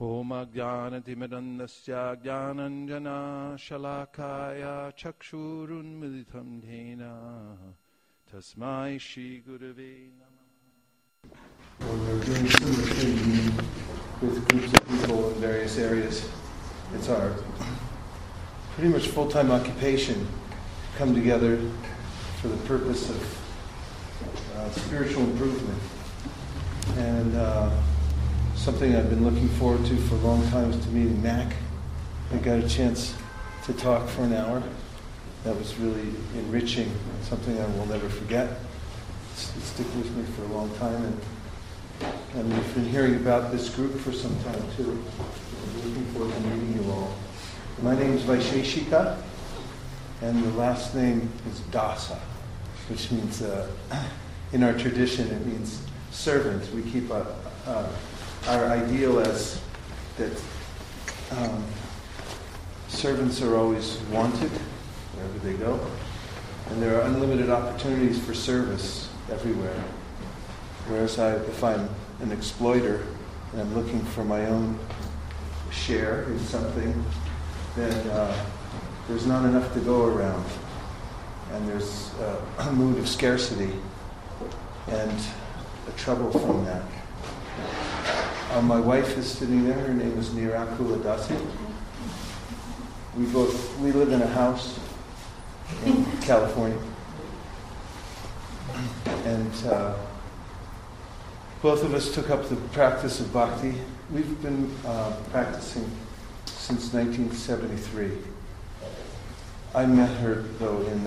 Om Ajnanatimidandasya Jnananjana Shalakaya Chakshurunmilitam Dhena Tasmai Shri Gurave Namah. Well, we're doing similar things with groups of people in various areas. It's our pretty much full-time occupation to come together for the purpose of spiritual improvement. And something I've been looking forward to for a long time is to meeting Mac. I got a chance to talk for an hour. That was really enriching, something I will never forget. It stick with me for a long time. And we've been hearing about this group for some time too. I'm looking forward to meeting you all. My name is Vaisheshika, and the last name is Dasa, which means, in our tradition, it means servant. We keep our ideal as that servants are always wanted wherever they go, and there are unlimited opportunities for service everywhere. Whereas if I'm an exploiter and I'm looking for my own share in something, then there's not enough to go around, and there's a mood of scarcity and a trouble from that. My wife is sitting there. Her name is Nirakula Dasi. We live in a house in California, and both of us took up the practice of bhakti. We've been practicing since 1973. I met her, though, in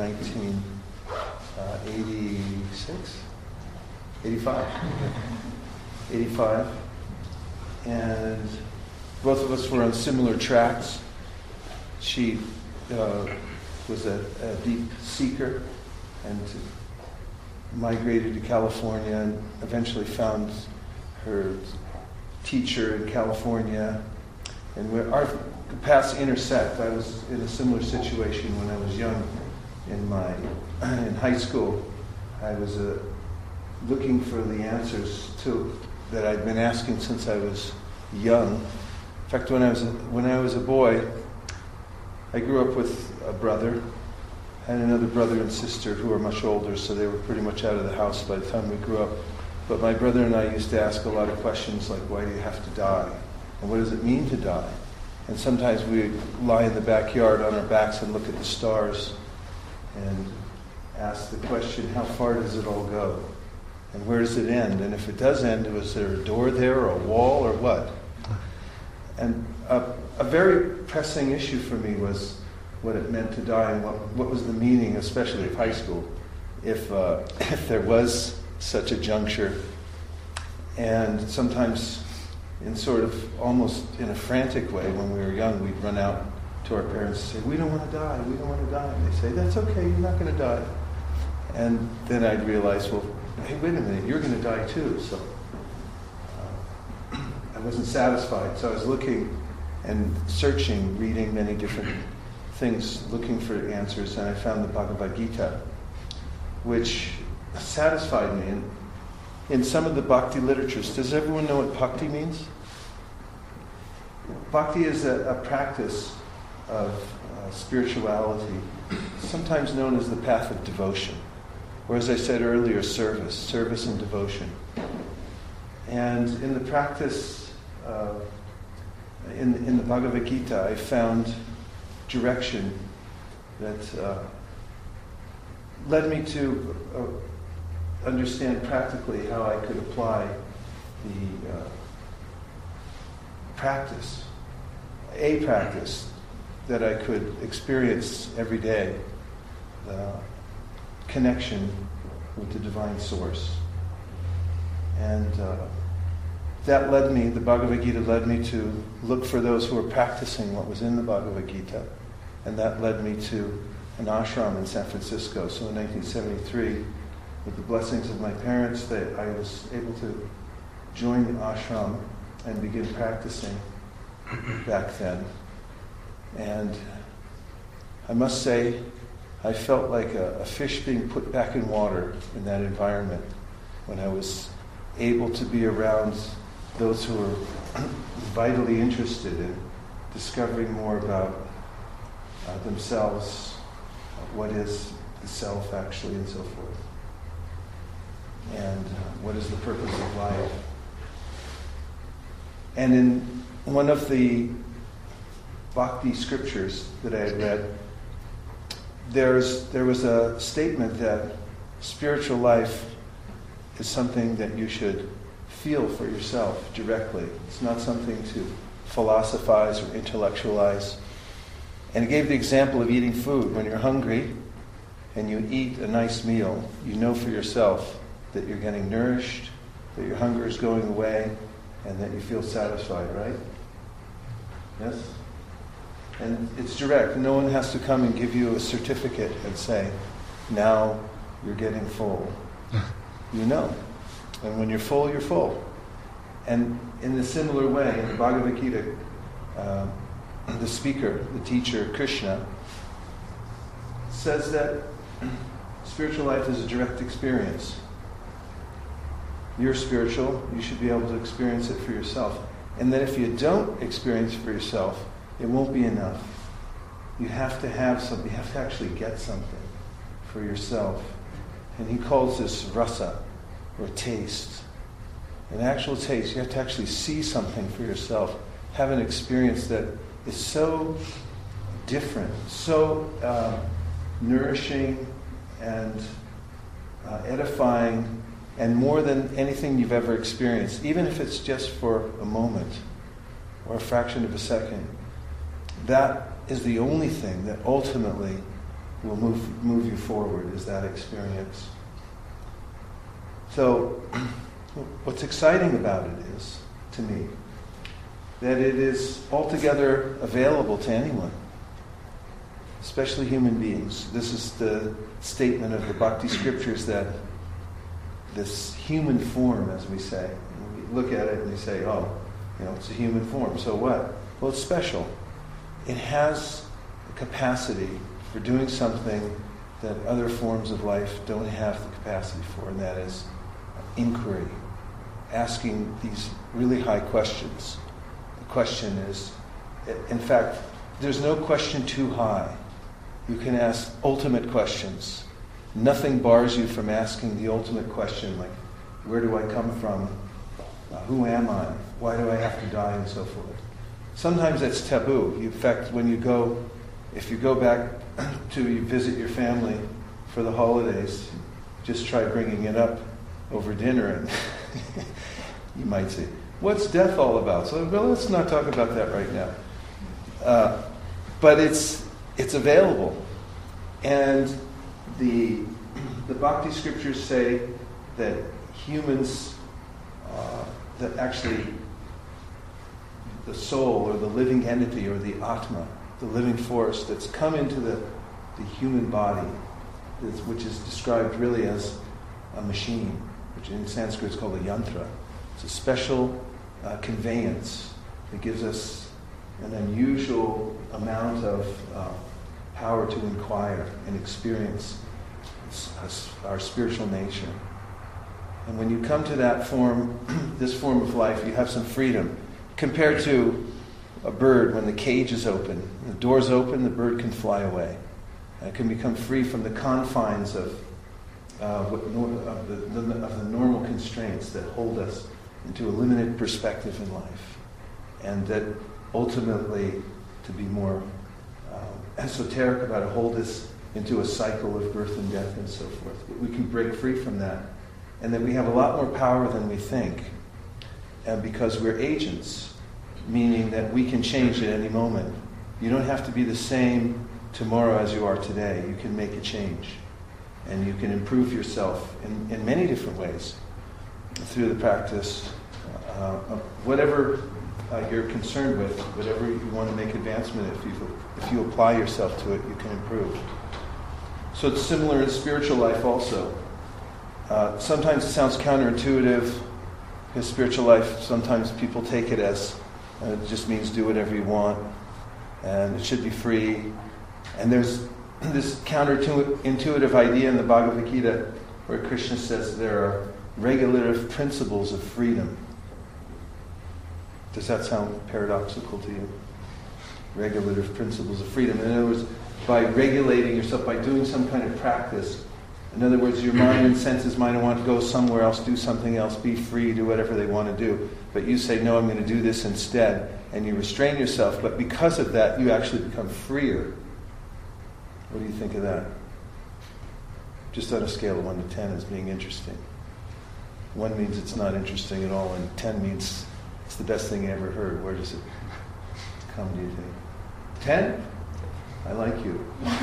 85. And both of us were on similar tracks. She was a deep seeker and migrated to California and eventually found her teacher in California. And our paths intersect. I was in a similar situation when I was young. In high school, I was looking for the answers that I'd been asking since I was young. In fact, when I was a boy, I grew up with a brother. I had another brother and sister who were much older, so they were pretty much out of the house by the time we grew up. But my brother and I used to ask a lot of questions like, why do you have to die? And what does it mean to die? And sometimes we'd lie in the backyard on our backs and look at the stars and ask the question, how far does it all go? And where does it end? And if it does end, was there a door there or a wall or what? And a very pressing issue for me was what it meant to die and what was the meaning, especially of high school, if there was such a juncture. And sometimes in sort of almost in a frantic way, when we were young, we'd run out to our parents and say, we don't want to die, we don't want to die. And they say, that's okay, you're not going to die. And then I'd realize, well, hey, wait a minute, you're going to die too. So I wasn't satisfied. So I was looking and searching, reading many different things, looking for answers, and I found the Bhagavad Gita, which satisfied me. In some of the bhakti literatures, does everyone know what bhakti means? Bhakti is a practice of spirituality, sometimes known as the path of devotion, or as I said earlier, service and devotion. And in the practice, in the Bhagavad Gita, I found direction that led me to understand practically how I could apply the practice that I could experience every day, the connection with the divine source. And that led me, the Bhagavad Gita led me to look for those who were practicing what was in the Bhagavad Gita. And that led me to an ashram in San Francisco. So in 1973, with the blessings of my parents, I was able to join the ashram and begin practicing back then. And I must say, I felt like a fish being put back in water in that environment when I was able to be around those who are vitally interested in discovering more about themselves, what is the self actually, and so forth. And what is the purpose of life. And in one of the Bhakti scriptures that I had read, there was a statement that spiritual life is something that you should feel for yourself directly. It's not something to philosophize or intellectualize. And it gave the example of eating food. When you're hungry and you eat a nice meal, you know for yourself that you're getting nourished, that your hunger is going away, and that you feel satisfied, right? Yes? And it's direct. No one has to come and give you a certificate and say, now you're getting full. You know. And when you're full, you're full. And in a similar way, in the Bhagavad Gita, the speaker, the teacher, Krishna, says that spiritual life is a direct experience. You're spiritual, you should be able to experience it for yourself. And that if you don't experience it for yourself, it won't be enough. You have to have something, you have to actually get something for yourself. And he calls this rasa, or taste. An actual taste, you have to actually see something for yourself, have an experience that is so different, so nourishing and edifying, and more than anything you've ever experienced, even if it's just for a moment or a fraction of a second. That is the only thing that ultimately will move you forward, is that experience. So, what's exciting about it is, to me, that it is altogether available to anyone, especially human beings. This is the statement of the Bhakti scriptures, that this human form, as we say, we look at it and we say, oh, it's a human form, so what? Well, it's special. It has a capacity for doing something that other forms of life don't have the capacity for, and that is inquiry, asking these really high questions. The question is, in fact, there's no question too high. You can ask ultimate questions. Nothing bars you from asking the ultimate question, like, where do I come from? Who am I? Why do I have to die? And so forth. Sometimes that's taboo. In fact, if you go back to visit your family for the holidays, just try bringing it up over dinner, and you might say, what's death all about? So, well, let's not talk about that right now. But it's available. And the Bhakti scriptures say that humans, that actually the soul or the living entity or the Atma, the living force that's come into the human body, which is described really as a machine, which in Sanskrit is called a yantra. It's a special conveyance that gives us an unusual amount of power to inquire and experience our spiritual nature. And when you come to that form, this form of life, you have some freedom. Compared to a bird, when the cage is open, the door's open, the bird can fly away. And it can become free from the confines of the normal constraints that hold us into a limited perspective in life. And that ultimately, to be more esoteric about it, hold us into a cycle of birth and death and so forth. But we can break free from that. And that we have a lot more power than we think. And because we're agents, meaning that we can change at any moment. You don't have to be the same tomorrow as you are today. You can make a change. And you can improve yourself in many different ways through the practice of whatever you're concerned with, whatever you want to make advancement. If you apply yourself to it, you can improve. So it's similar in spiritual life also. Sometimes it sounds counterintuitive, because spiritual life, sometimes people take it as it just means do whatever you want, and it should be free. And there's this counterintuitive idea in the Bhagavad Gita where Krishna says there are regulative principles of freedom. Does that sound paradoxical to you? Regulative principles of freedom. In other words, by regulating yourself, by doing some kind of practice, in other words, your mind and senses might want to go somewhere else, do something else, be free, do whatever they want to do. But you say, no, I'm going to do this instead. And you restrain yourself. But because of that, you actually become freer. What do you think of that? Just on a scale of 1 to 10 as being interesting. 1 means it's not interesting at all, and 10 means it's the best thing you ever heard. Where does it come, do you think? 10? I like you.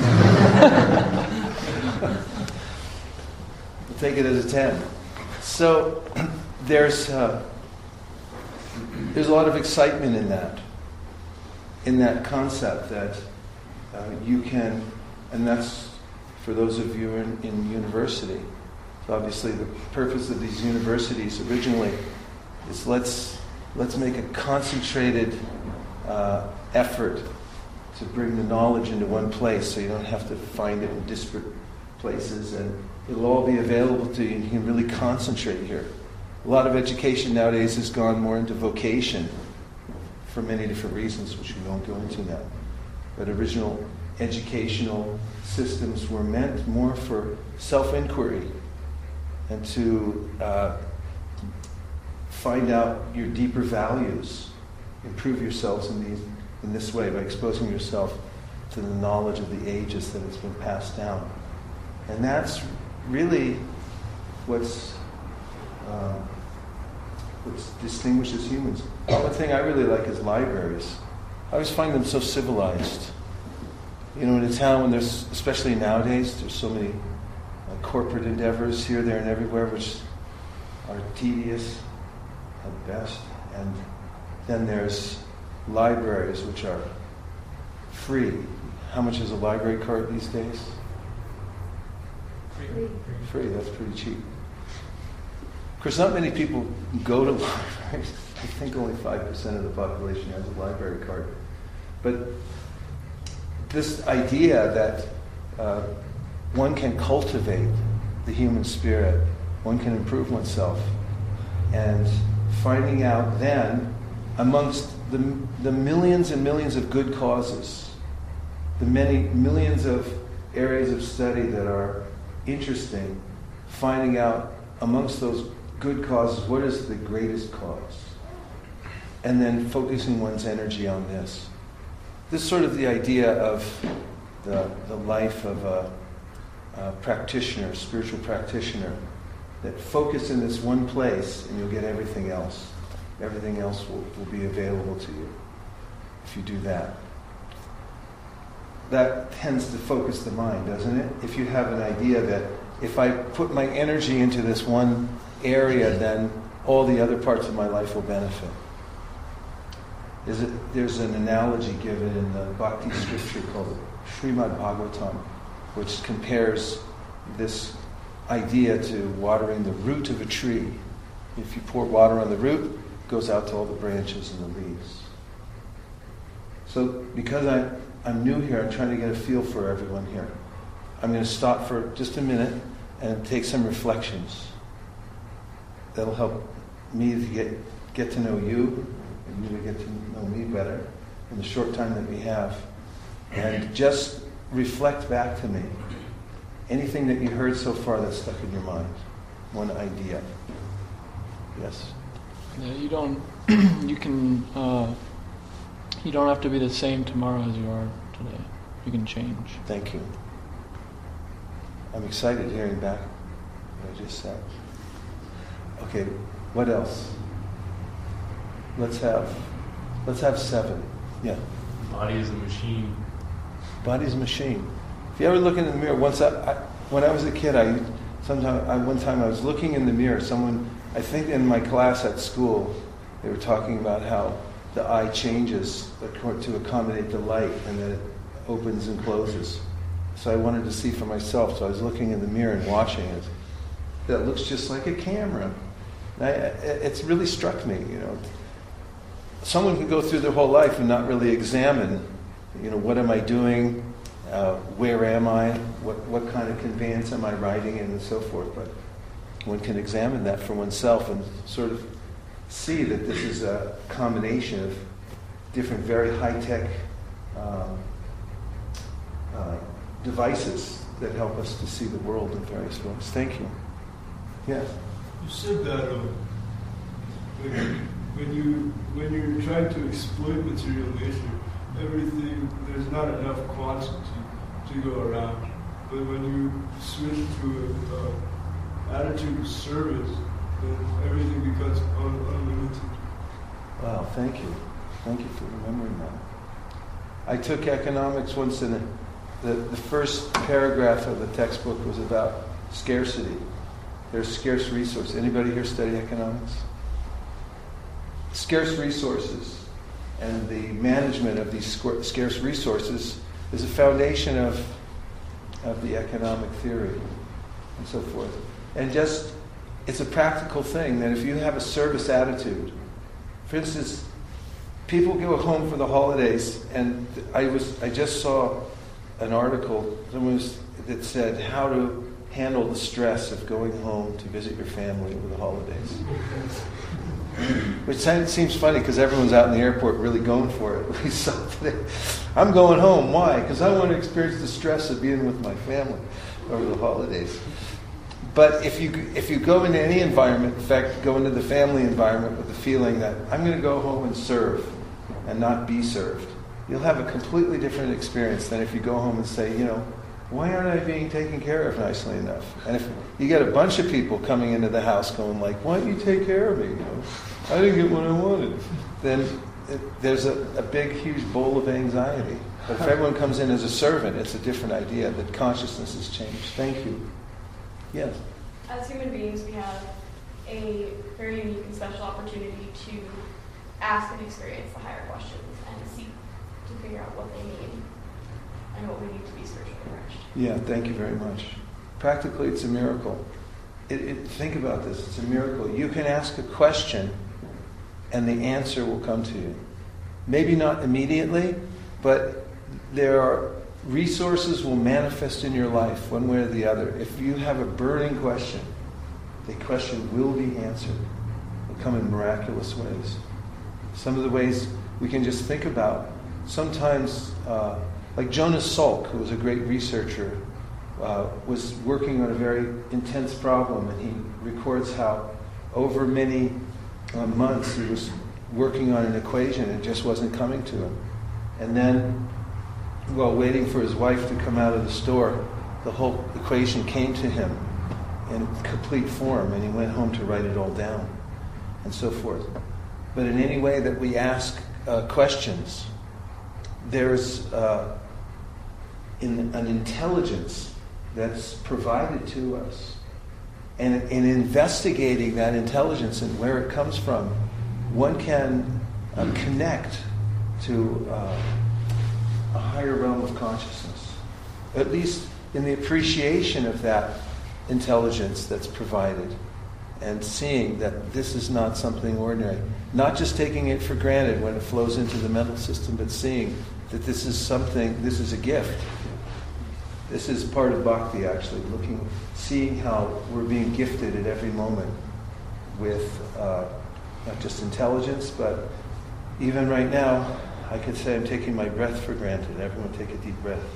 We'll take it as a 10. So there's a lot of excitement in that concept that you can, and that's for those of you in university. So obviously the purpose of these universities originally is let's make a concentrated effort to bring the knowledge into one place so you don't have to find it in disparate places, and it'll all be available to you and you can really concentrate here. A lot of education nowadays has gone more into vocation for many different reasons, which we won't go into now. But original educational systems were meant more for self-inquiry and to find out your deeper values, improve yourselves in this way by exposing yourself to the knowledge of the ages that has been passed down. And that's really what distinguishes humans. One thing I really like is libraries. I always find them so civilized. You know, in a town when there's, especially nowadays, there's so many corporate endeavors here, there, and everywhere, which are tedious at best. And then there's libraries, which are free. How much is a library card these days? Free, that's pretty cheap. Of course, not many people go to libraries. I think only 5% of the population has a library card. But this idea that one can cultivate the human spirit, one can improve oneself, and finding out then, amongst the millions and millions of good causes, the many millions of areas of study that are interesting, finding out amongst those good causes, what is the greatest cause? And then focusing one's energy on this. This is sort of the idea of the life of a practitioner, a spiritual practitioner, that focus in this one place and you'll get everything else. Everything else will be available to you if you do that. That tends to focus the mind, doesn't it? If you have an idea that if I put my energy into this one area, then all the other parts of my life will benefit. There's an analogy given in the Bhakti scripture called Srimad Bhagavatam, which compares this idea to watering the root of a tree. If you pour water on the root, it goes out to all the branches and the leaves. So because I'm new here, I'm trying to get a feel for everyone here. I'm going to stop for just a minute and take some reflections. That'll help me to get to know you, and you to get to know me better in the short time that we have. And just reflect back to me anything that you heard so far that's stuck in your mind. One idea. Yes? Yeah, you don't have to be the same tomorrow as you are today. You can change. Thank you. I'm excited hearing back what I just said. Okay, what else? Let's have 7. Yeah. Body is a machine. Body's a machine. If you ever look in the mirror, when I was a kid, one time I was looking in the mirror. Someone, I think in my class at school, they were talking about how the eye changes to accommodate the light, and that it opens and closes. So I wanted to see for myself. So I was looking in the mirror and watching it. That looks just like a camera. It's really struck me. You know, someone can go through their whole life and not really examine. You know, what am I doing? Where am I? What kind of conveyance am I riding in, and so forth. But one can examine that for oneself and sort of see that this is a combination of different very high-tech devices that help us to see the world in various ways. Thank you. Yes? You said that when you're trying to exploit material nature, everything, there's not enough quantity to go around. But when you switch to an attitude of service, then everything becomes unlimited. Wow, thank you. Thank you for remembering that. I took economics once, and the first paragraph of the textbook was about scarcity. There's scarce resources. Anybody here study economics? Scarce resources and the management of these scarce resources is a foundation of the economic theory and so forth. And just, it's a practical thing that if you have a service attitude, for instance, people go home for the holidays, and I just saw an article that said how to handle the stress of going home to visit your family over the holidays. Which seems funny because everyone's out in the airport really going for it. We saw today. I'm going home. Why? Because I want to experience the stress of being with my family over the holidays. But if you go into any environment, in fact, go into the family environment with the feeling that I'm going to go home and serve and not be served, you'll have a completely different experience than if you go home and say, why aren't I being taken care of nicely enough? And if you get a bunch of people coming into the house going like, why don't you take care of me? I didn't get what I wanted. Then there's a big, huge bowl of anxiety. But if everyone comes in as a servant, it's a different idea that consciousness has changed. Thank you. Yes? As human beings, we have a very unique and special opportunity to ask and experience the higher questions and seek to figure out what they mean and what we need to be spiritually nourished. Yeah, thank you very much. Practically, it's a miracle. Think about this. It's a miracle. You can ask a question and the answer will come to you. Maybe not immediately, but there are resources will manifest in your life one way or the other. If you have a burning question, the question will be answered. It will come in miraculous ways. Some of the ways we can just think about, sometimes, like Jonas Salk, who was a great researcher, was working on a very intense problem, and he records how over many months he was working on an equation and it just wasn't coming to him. And then, while waiting for his wife to come out of the store, the whole equation came to him in complete form, and he went home to write it all down, and so forth. But in any way that we ask questions, there's an intelligence that's provided to us. And in investigating that intelligence and where it comes from, one can connect to a higher realm of consciousness, at least in the appreciation of that intelligence that's provided, and seeing that this is not something ordinary. Not just taking it for granted when it flows into the mental system, but seeing that this is something, this is a gift. This is part of bhakti, actually, seeing how we're being gifted at every moment with not just intelligence, but even right now, I could say I'm taking my breath for granted. Everyone take a deep breath.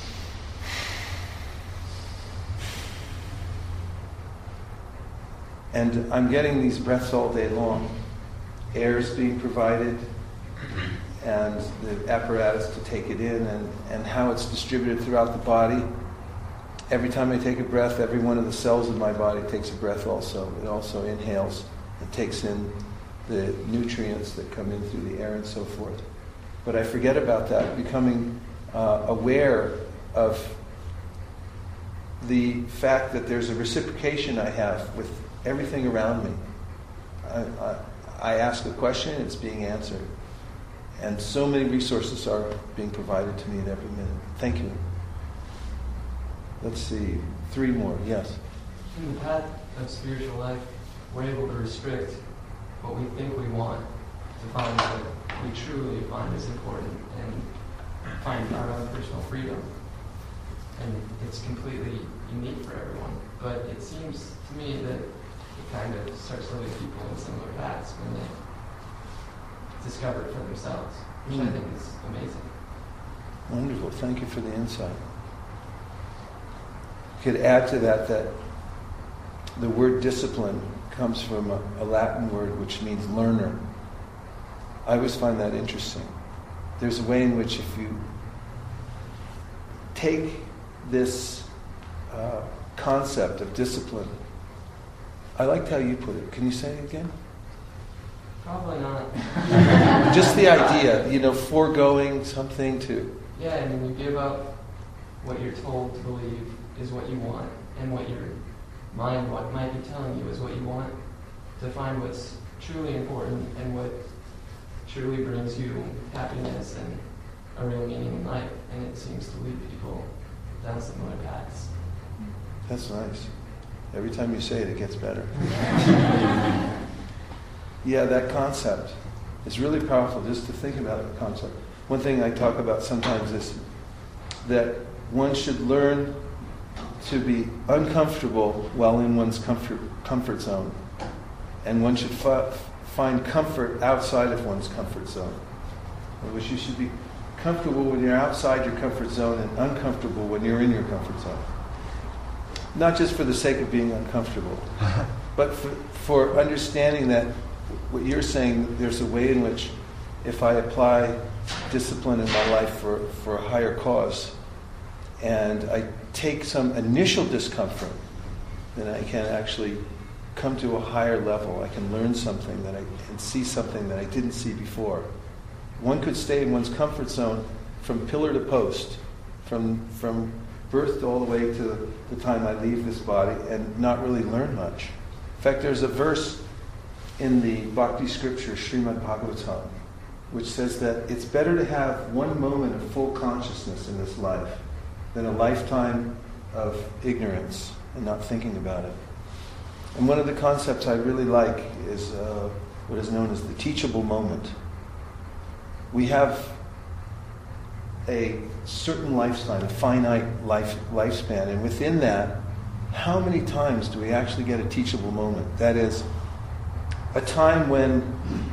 And I'm getting these breaths all day long. Air's being provided, and the apparatus to take it in, and how it's distributed throughout the body. Every time I take a breath, every one of the cells in my body takes a breath also. It also inhales. It takes in the nutrients that come in through the air and so forth. But I forget about that, becoming aware of the fact that there's a reciprocation I have with everything around me. I ask a question, it's being answered. And so many resources are being provided to me at every minute. Thank you. Let's see, 3 more. Yes? In the path of spiritual life, we're able to restrict what we think we want to find what we truly find is important and find our own personal freedom. And it's completely unique for everyone. But it seems to me that it kind of starts to lead people in similar paths when they discover it for themselves, which I think is amazing. Wonderful. Thank you for the insight. Could add to that the word discipline comes from a Latin word which means learner. I always find that interesting. There's a way in which if you take this concept of discipline, I liked how you put it. Can you say it again? Probably not. Just the idea, foregoing something to... Yeah, I mean, you give up what you're told to believe is what you want, and what your mind might be telling you is what you want, to find what's truly important and what truly brings you happiness and a real meaning in life. And it seems to lead people down similar paths. That's nice. Every time you say it, it gets better. Yeah, that concept is really powerful, just to think about the concept. One thing I talk about sometimes is that one should learn to be uncomfortable while in one's comfort zone. And one should find comfort outside of one's comfort zone. In which you should be comfortable when you're outside your comfort zone and uncomfortable when you're in your comfort zone. Not just for the sake of being uncomfortable, but for understanding that what you're saying, there's a way in which if I apply discipline in my life for a higher cause, and I take some initial discomfort, then I can actually come to a higher level. I can learn something and see something that I didn't see before. One could stay in one's comfort zone from pillar to post, from birth all the way to the time I leave this body, and not really learn much. In fact, there's a verse in the Bhakti scripture, Srimad Bhagavatam, which says that it's better to have one moment of full consciousness in this life than a lifetime of ignorance and not thinking about it. And one of the concepts I really like is what is known as the teachable moment. We have a certain lifetime, a finite lifespan, and within that, how many times do we actually get a teachable moment? That is, a time when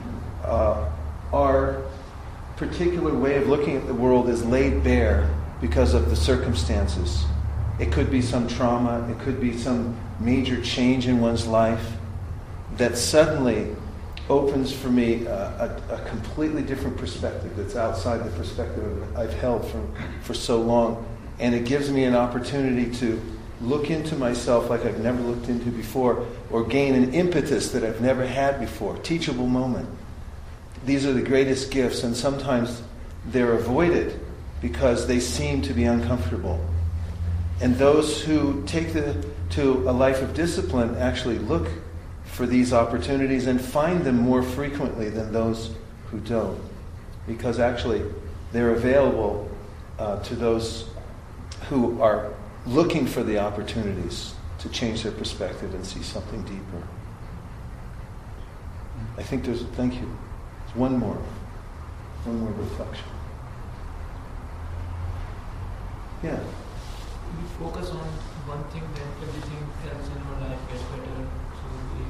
our particular way of looking at the world is laid bare because of the circumstances. It could be some trauma, it could be some major change in one's life that suddenly opens for me a completely different perspective that's outside the perspective I've held for so long. And it gives me an opportunity to look into myself like I've never looked into before, or gain an impetus that I've never had before. Teachable moment. These are the greatest gifts, and sometimes they're avoided because they seem to be uncomfortable. And those who take to a life of discipline actually look for these opportunities and find them more frequently than those who don't. Because actually they're available to those who are looking for the opportunities to change their perspective and see something deeper. I think thank you. There's one more reflection. Yeah. We focus on one thing, then everything else in our life gets better. So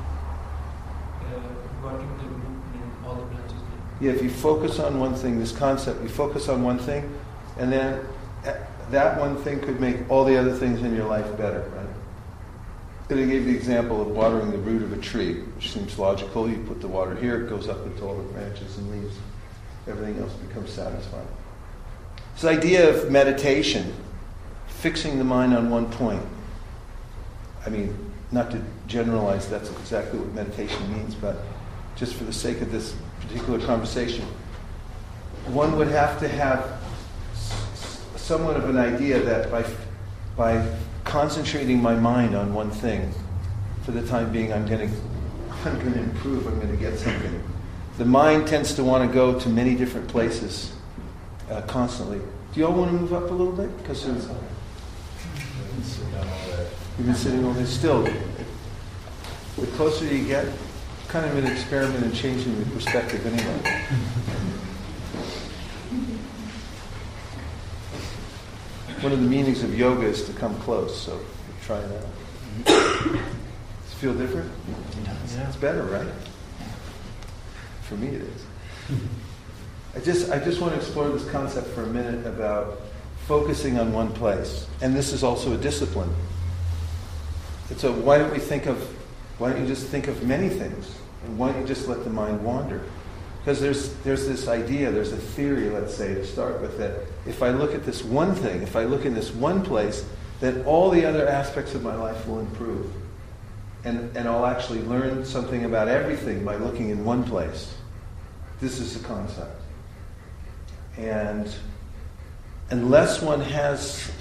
we working the group and all the branches. Yeah, if you focus on one thing, this concept, you focus on one thing, and then that one thing could make all the other things in your life better, right? And I gave the example of watering the root of a tree, which seems logical. You put the water here, it goes up into all the branches and leaves. Everything else becomes satisfying. This idea of meditation, fixing the mind on one point. I mean, not to generalize that's exactly what meditation means, but just for the sake of this particular conversation, one would have to have somewhat of an idea that by concentrating my mind on one thing, for the time being, I'm going to improve, I'm going to get something. The mind tends to want to go to many different places constantly. Do you all want to move up a little bit? Because you've been sitting all day still. The closer you get, kind of an experiment in changing the perspective anyway. One of the meanings of yoga is to come close, so try it out. It's Feel different? Yeah. It's better, right? For me it is. I just want to explore this concept for a minute about focusing on one place. And this is also a discipline. And so why don't you just think of many things? And why don't you just let the mind wander? Because there's this idea, there's a theory, let's say, to start with, that if I look at this one thing, if I look in this one place, then all the other aspects of my life will improve. And I'll actually learn something about everything by looking in one place. This is the concept. And unless one has,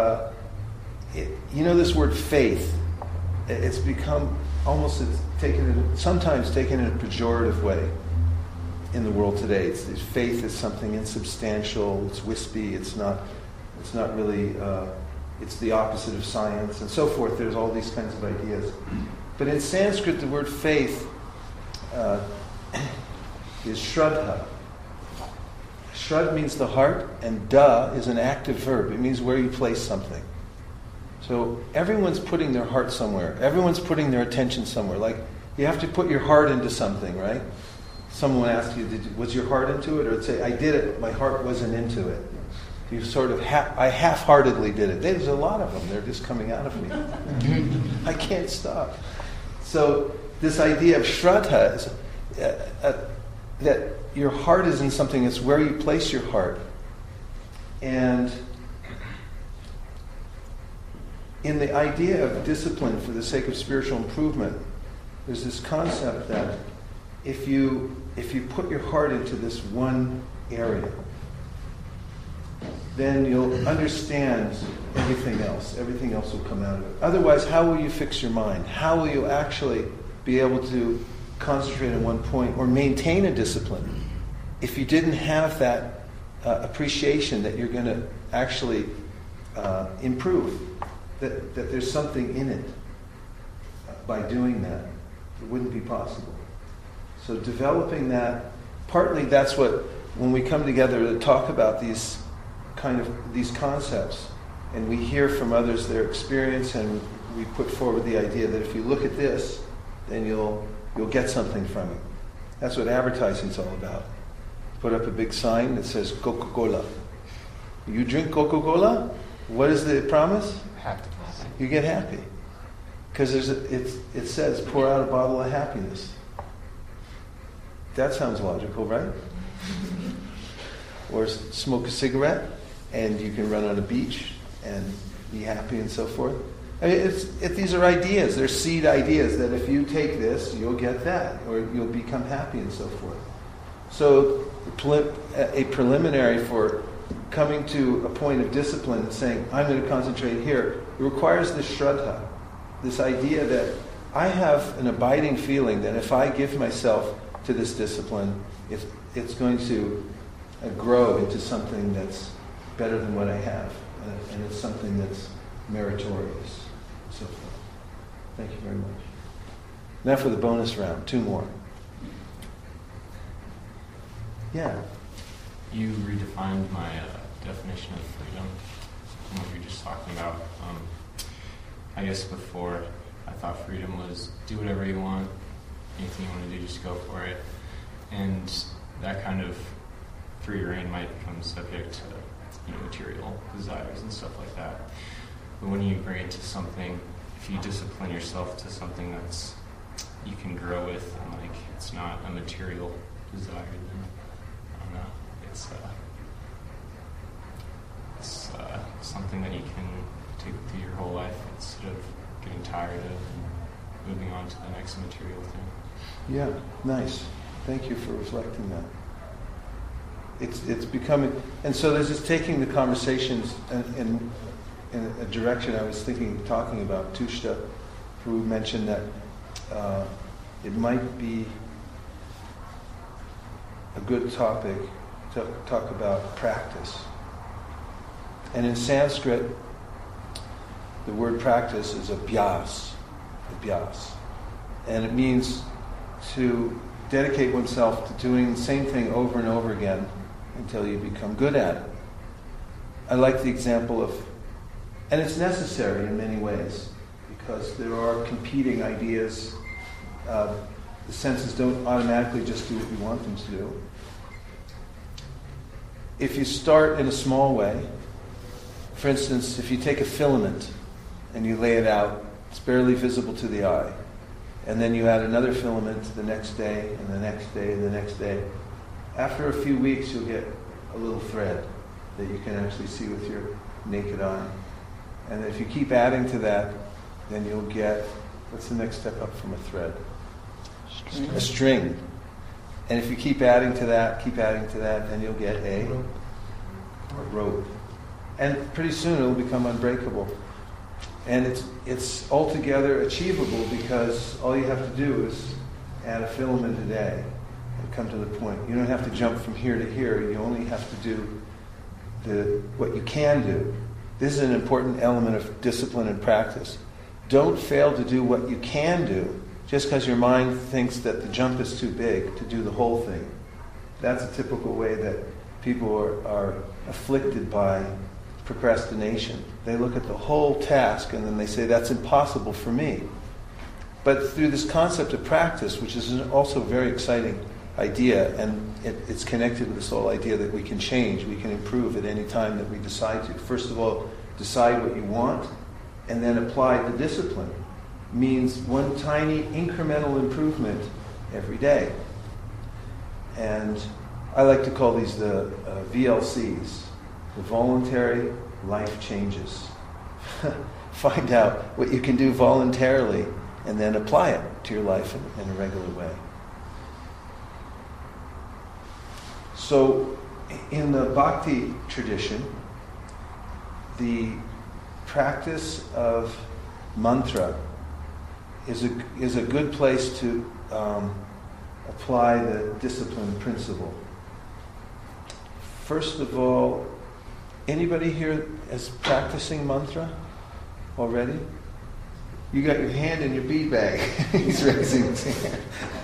this word faith, it's become sometimes taken in a pejorative way in the world today. Faith is something insubstantial, it's wispy, it's not really, it's the opposite of science, and so forth. There's all these kinds of ideas. But in Sanskrit, the word faith is shraddha. Shrad means the heart, and da is an active verb. It means where you place something. So everyone's putting their heart somewhere. Everyone's putting their attention somewhere. Like, you have to put your heart into something, right? Someone asks you, was your heart into it? Or say, I did it, my heart wasn't into it. You sort of, I half-heartedly did it. There's a lot of them. They're just coming out of me. I can't stop. So this idea of shraddha is that your heart is in something. It's where you place your heart. And in the idea of discipline for the sake of spiritual improvement, there's this concept that if you put your heart into this one area, then you'll understand everything else. Everything else will come out of it. Otherwise, how will you fix your mind? How will you actually be able to concentrate on one point or maintain a discipline if you didn't have that appreciation that you're going to actually improve, that there's something in it by doing that? It wouldn't be possible. So developing that, partly that's what, when we come together to talk about these concepts, and we hear from others their experience, and we put forward the idea that if you look at this, then you'll get something from it. That's what advertising's all about. Put up a big sign that says Coca-Cola. You drink Coca-Cola, what is the promise? Happy. You get happy. Because it says, pour out a bottle of happiness. That sounds logical, right? Or smoke a cigarette, and you can run on a beach and be happy and so forth. I mean, these are ideas. They're seed ideas that if you take this, you'll get that, or you'll become happy and so forth. So a preliminary for coming to a point of discipline and saying, I'm going to concentrate here, it requires this shraddha, this idea that I have an abiding feeling that if I give myself to this discipline, it's going to grow into something that's better than what I have, and it's something that's meritorious. So forth. Thank you very much. Now for the bonus round, 2 more. Yeah. You redefined my definition of freedom from what you were just talking about. I guess before, I thought freedom was do whatever you want, anything you want to do, just go for it. And that kind of free reign might become subject to material desires and stuff like that. But when you bring it to something, if you discipline yourself to something that's you can grow with, and like it's not a material desire, then I don't know. It's something that you can take through your whole life instead of getting tired of and moving on to the next material thing. Yeah, nice. Thank you for reflecting that. It's becoming, and so there's just taking the conversations in a direction I was talking about. Tushta, who mentioned that it might be a good topic to talk about practice. And in Sanskrit, the word practice is abhyas. And it means to dedicate oneself to doing the same thing over and over again until you become good at it. I like the example of, and it's necessary in many ways, because there are competing ideas. The senses don't automatically just do what you want them to do. If you start in a small way, for instance, if you take a filament and you lay it out, it's barely visible to the eye, and then you add another filament the next day, and the next day, and the next day, after a few weeks you'll get a little thread that you can actually see with your naked eye. And if you keep adding to that, then you'll get, what's the next step up from a thread? A string. And if you keep adding to that, then you'll get a rope. And pretty soon it'll become unbreakable. And it's altogether achievable because all you have to do is add a filament a day and come to the point. You don't have to jump from here to here. You only have to do what you can do. This is an important element of discipline and practice. Don't fail to do what you can do just because your mind thinks that the jump is too big to do the whole thing. That's a typical way that people are afflicted by procrastination. They look at the whole task and then they say, that's impossible for me. But through this concept of practice, which is also a very exciting idea, and it's connected with this whole idea that we can change, we can improve at any time that we decide to. First of all, decide what you want, and then apply the discipline. Means one tiny incremental improvement every day. And I like to call these the VLCs, the voluntary life changes. Find out what you can do voluntarily and then apply it to your life in a regular way. So in the Bhakti tradition, the practice of mantra is a good place to apply the discipline principle. First of all, anybody here is practicing mantra already? You got your hand in your bead bag. He's raising his hand.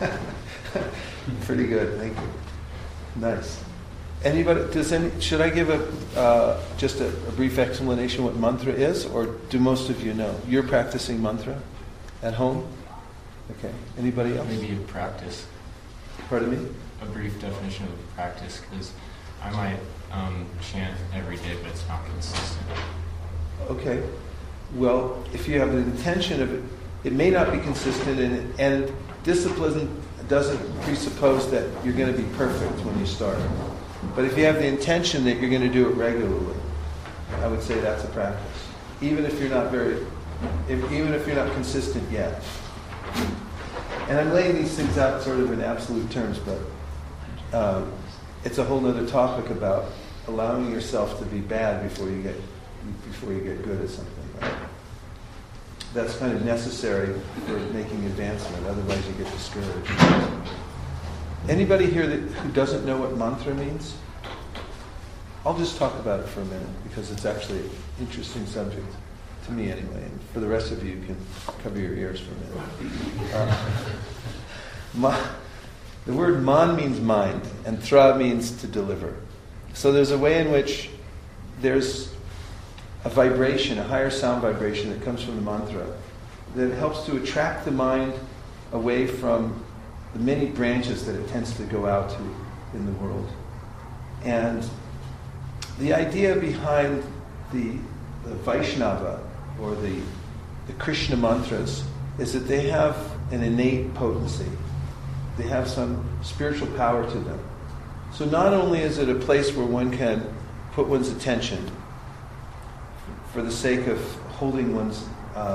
Pretty good, thank you. Nice. Anybody? Should I give just a brief explanation what mantra is, or do most of you know? You're practicing mantra at home? Okay. Anybody else? Maybe a practice. Pardon me? A brief definition of practice, because I might chant every day, but it's not consistent. Okay. Well, if you have the intention of it, it may not be consistent, and discipline doesn't presuppose that you're going to be perfect when you start. But if you have the intention that you're going to do it regularly, I would say that's a practice. Even if you're not even if you're not consistent yet. And I'm laying these things out sort of in absolute terms, but it's a whole other topic about allowing yourself to be bad before you get good at something. Right? That's kind of necessary for making advancement. Otherwise, you get discouraged. Anybody here who doesn't know what mantra means? I'll just talk about it for a minute because it's actually an interesting subject to me anyway. And for the rest of you, you can cover your ears for a minute. The word man means mind, and tra means to deliver. So there's a way in which there's a vibration, a higher sound vibration that comes from the mantra that helps to attract the mind away from the many branches that it tends to go out to in the world. And the idea behind the Vaishnava or the Krishna mantras is that they have an innate potency. They have some spiritual power to them. So not only is it a place where one can put one's attention for the sake of holding one's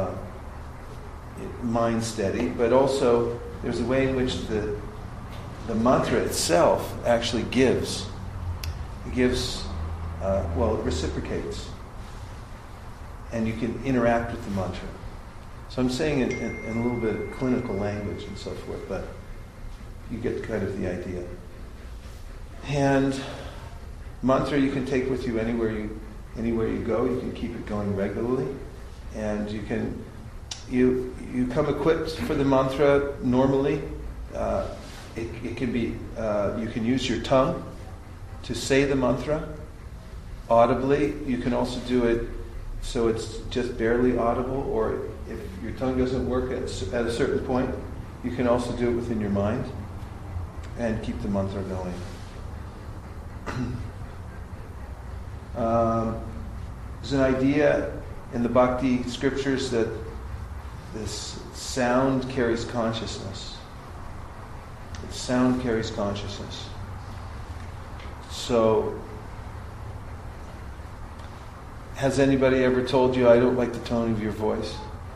mind steady, but also there's a way in which the mantra itself actually gives. It gives, it reciprocates. And you can interact with the mantra. So I'm saying it in a little bit of clinical language and so forth, but you get kind of the idea. And mantra you can take with you anywhere you go. You can keep it going regularly, and you come equipped for the mantra normally. It can be you can use your tongue to say the mantra audibly. You can also do it so it's just barely audible, or if your tongue doesn't work at a certain point, you can also do it within your mind and keep the mantra going. There's an idea in the Bhakti scriptures that this sound carries consciousness. Sound carries consciousness. So, has anybody ever told you, I don't like the tone of your voice?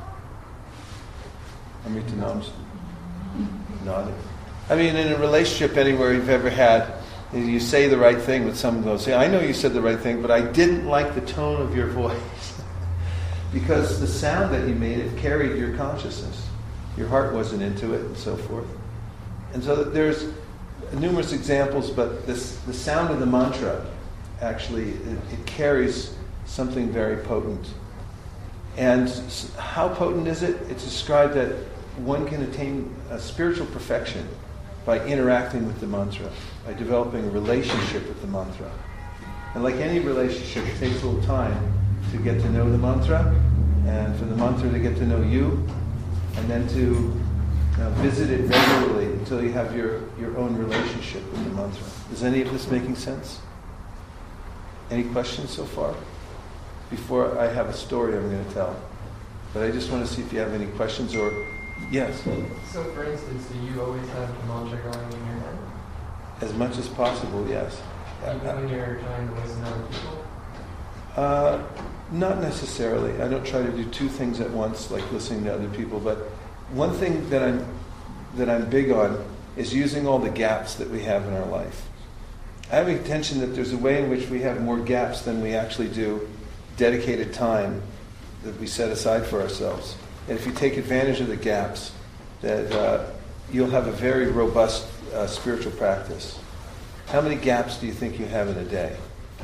Amrita Nams nodded. I mean, in a relationship anywhere you've ever had, you say the right thing, but someone goes, I know you said the right thing, but I didn't like the tone of your voice. Because the sound that you made, it carried your consciousness. Your heart wasn't into it, and so forth. And so there's numerous examples, but the sound of the mantra, actually, it carries something very potent. And how potent is it? It's described that one can attain a spiritual perfection by interacting with the mantra, by developing a relationship with the mantra. And like any relationship, it takes a little time to get to know the mantra, and for the mantra to get to know you, and then to visit it regularly until you have your own relationship with the mantra. Is any of this making sense? Any questions so far? Before I have a story I'm going to tell. But I just want to see if you have any questions or... Yes? So for instance, do you always have the mantra going in your head? As much as possible, yes. Even when you're trying to listen to other people? Not necessarily. I don't try to do two things at once, like listening to other people, but one thing that I'm big on is using all the gaps that we have in our life. I have a intention that there's a way in which we have more gaps than we actually do dedicated time that we set aside for ourselves. And if you take advantage of the gaps, that you'll have a very robust spiritual practice. How many gaps do you think you have in a day?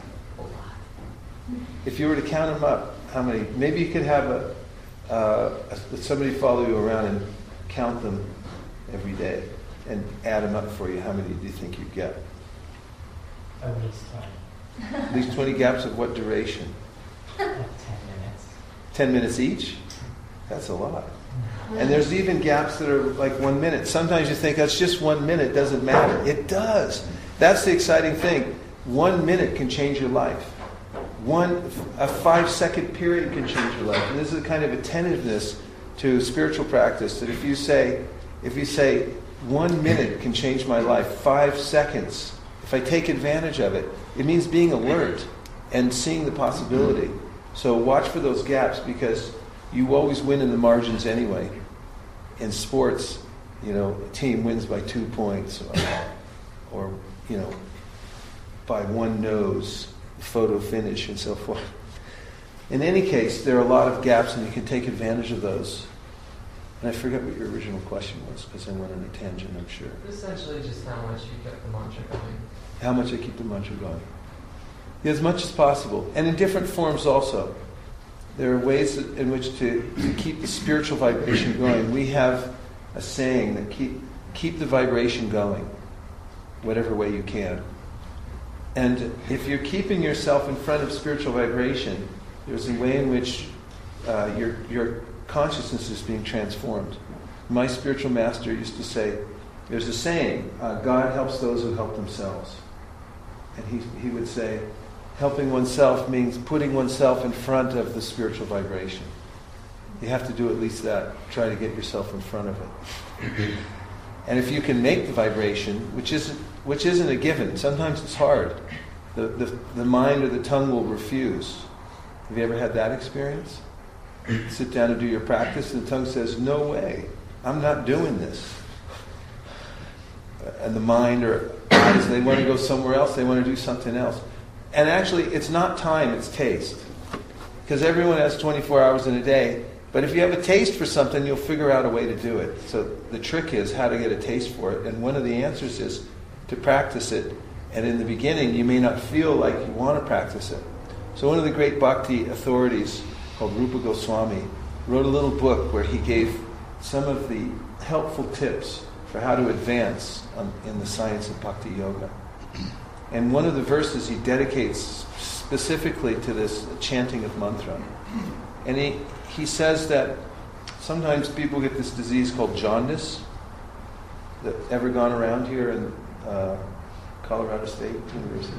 If you were to count them up, how many? Maybe you could have somebody follow you around and count them every day and add them up for you. How many do you think you'd get? At least 20. At least 20 gaps of what duration? 10 minutes. 10 minutes each? That's a lot. And there's even gaps that are like 1 minute. Sometimes you think that's just 1 minute, doesn't matter. It does. That's the exciting thing. 1 minute can change your life. A 5-second period can change your life. And this is a kind of attentiveness to spiritual practice that if you say 1 minute can change my life, 5 seconds, if I take advantage of it, it means being alert and seeing the possibility. So watch for those gaps, because you always win in the margins anyway. In sports, a team wins by 2 points or by one nose, photo finish, and so forth. In any case, there are a lot of gaps, and you can take advantage of those. And I forget what your original question was, because I went on a tangent, I'm sure. Essentially just how much you kept the mantra going. How much I keep the mantra going. Yeah, as much as possible. And in different forms also. There are ways in which to keep the spiritual vibration going. We have a saying that keep the vibration going, whatever way you can. And if you're keeping yourself in front of spiritual vibration, there's a way in which your consciousness is being transformed. My spiritual master used to say, there's a saying, God helps those who help themselves. And he would say, helping oneself means putting oneself in front of the spiritual vibration. You have to do at least that. Try to get yourself in front of it. And if you can make the vibration, which isn't a given, sometimes it's hard. The mind or the tongue will refuse. Have you ever had that experience? You sit down and do your practice, and the tongue says, no way, I'm not doing this. And the mind or eyes, they want to go somewhere else, they want to do something else. And actually, it's not time, it's taste. Because everyone has 24 hours in a day, but if you have a taste for something, you'll figure out a way to do it. So the trick is how to get a taste for it. And one of the answers is to practice it. And in the beginning, you may not feel like you want to practice it. So one of the great bhakti authorities, called Rupa Goswami, wrote a little book where he gave some of the helpful tips for how to advance in the science of bhakti yoga. And one of the verses he dedicates specifically to this chanting of mantra. And he says that sometimes people get this disease called jaundice. That ever gone around here in Colorado State University?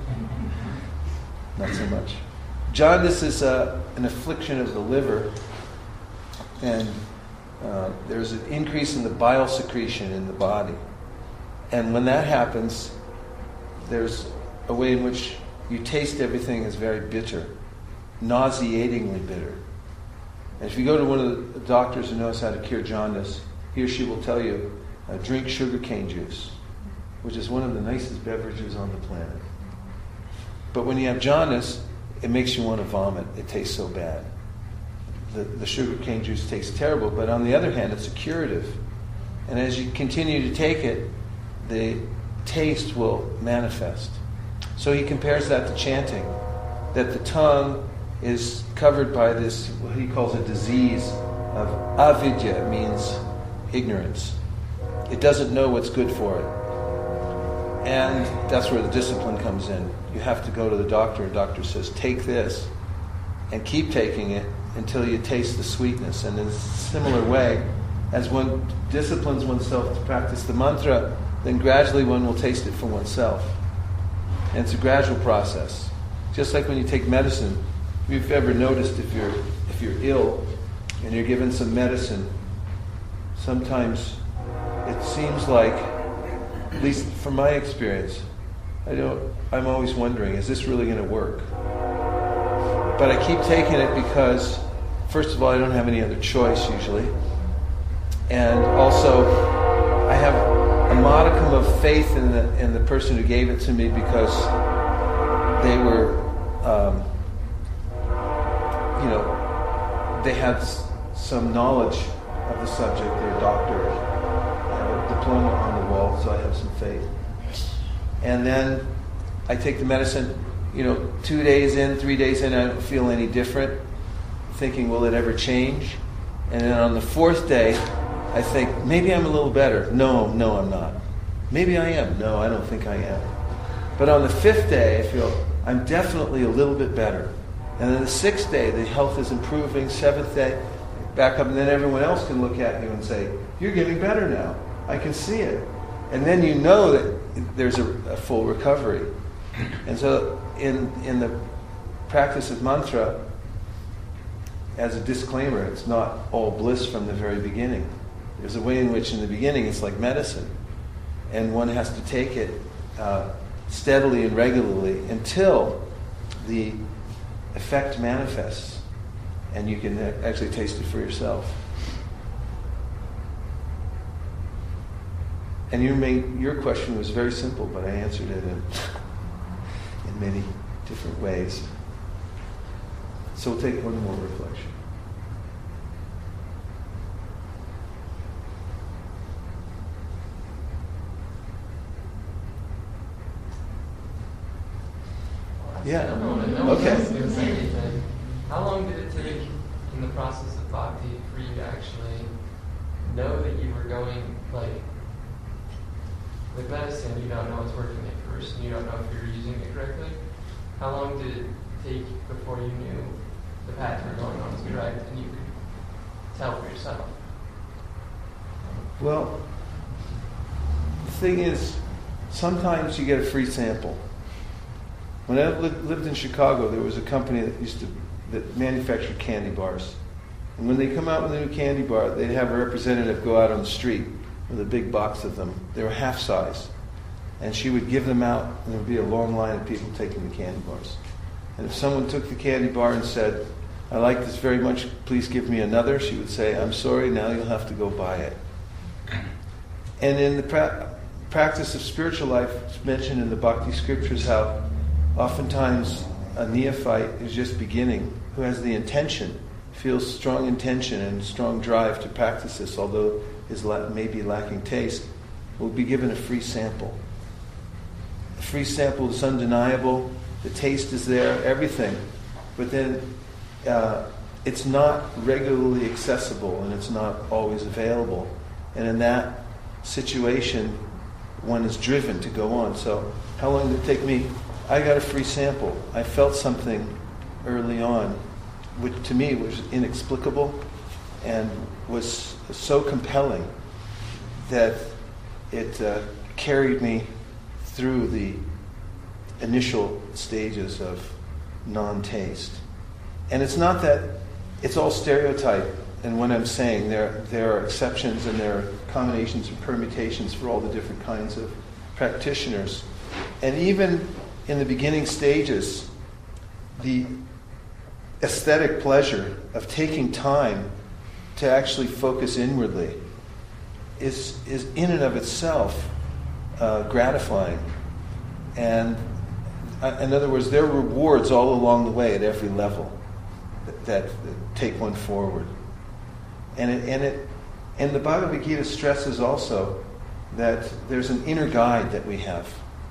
Not so much. Jaundice is an affliction of the liver, and there's an increase in the bile secretion in the body. And when that happens, there's a way in which you taste everything as very bitter, nauseatingly bitter. And if you go to one of the doctors who knows how to cure jaundice, he or she will tell you, drink sugarcane juice, which is one of the nicest beverages on the planet. But when you have jaundice, it makes you want to vomit. It tastes so bad. The sugarcane juice tastes terrible, but on the other hand, it's a curative. And as you continue to take it, the taste will manifest. So he compares that to chanting, that the tongue is covered by this, what he calls a disease of avidya, means ignorance. It doesn't know what's good for it. And that's where the discipline comes in. You have to go to the doctor. The doctor says, take this and keep taking it until you taste the sweetness. And in a similar way, as one disciplines oneself to practice the mantra, then gradually one will taste it for oneself. And it's a gradual process. Just like when you take medicine, if you've ever noticed if you're ill and you're given some medicine, sometimes it seems like, at least from my experience, I'm always wondering, is this really going to work? But I keep taking it because, first of all, I don't have any other choice usually. And also, I have a modicum of faith in the person who gave it to me because they were, they had some knowledge of the subject. They're a doctor. I have a diploma on the wall, so I have some faith. And then I take the medicine, 2 days in, 3 days in, I don't feel any different. Thinking, will it ever change? And then on the 4th day, I think, maybe I'm a little better. No, I'm not. Maybe I am. No, I don't think I am. But on the 5th day, I feel I'm definitely a little bit better. And then the 6th day, the health is improving. 7th day, back up. And then everyone else can look at you and say, you're getting better now. I can see it. And then you know that there's a full recovery. And so in the practice of mantra, as a disclaimer, it's not all bliss from the very beginning. There's a way in which in the beginning it's like medicine. And one has to take it steadily and regularly until the effect manifests and you can actually taste it for yourself. And your question was very simple, but I answered it in many different ways. So we'll take one more reflection. Yeah. Okay. How long did it take in the process of bhakti for you to actually know that you were going, like, with medicine, you don't know what's working at first, and you don't know if you're using it correctly? How long did it take before you knew the path you were going on was correct, and you could tell for yourself? Well, the thing is, sometimes you get a free sample. When I lived in Chicago, there was a company that manufactured candy bars. And when they come out with a new candy bar, they'd have a representative go out on the street with a big box of them. They were half size. And she would give them out, and there would be a long line of people taking the candy bars. And if someone took the candy bar and said, I like this very much, please give me another, she would say, I'm sorry, now you'll have to go buy it. And in the practice of spiritual life, it's mentioned in the Bhakti scriptures how oftentimes a neophyte is just beginning, who has the intention, feels strong intention and strong drive to practice this, although is maybe lacking taste, will be given a free sample. The free sample is undeniable, the taste is there, everything. But then it's not regularly accessible and it's not always available. And in that situation, one is driven to go on. So how long did it take me? I got a free sample. I felt something early on, which to me was inexplicable and was so compelling that it carried me through the initial stages of non-taste. And it's not that it's all stereotype, and what I'm saying, there are exceptions and there are combinations and permutations for all the different kinds of practitioners. And even in the beginning stages, the aesthetic pleasure of taking time to actually focus inwardly is in and of itself gratifying. And in other words, there are rewards all along the way at every level that take one forward. And the Bhagavad Gita stresses also that there's an inner guide that we have.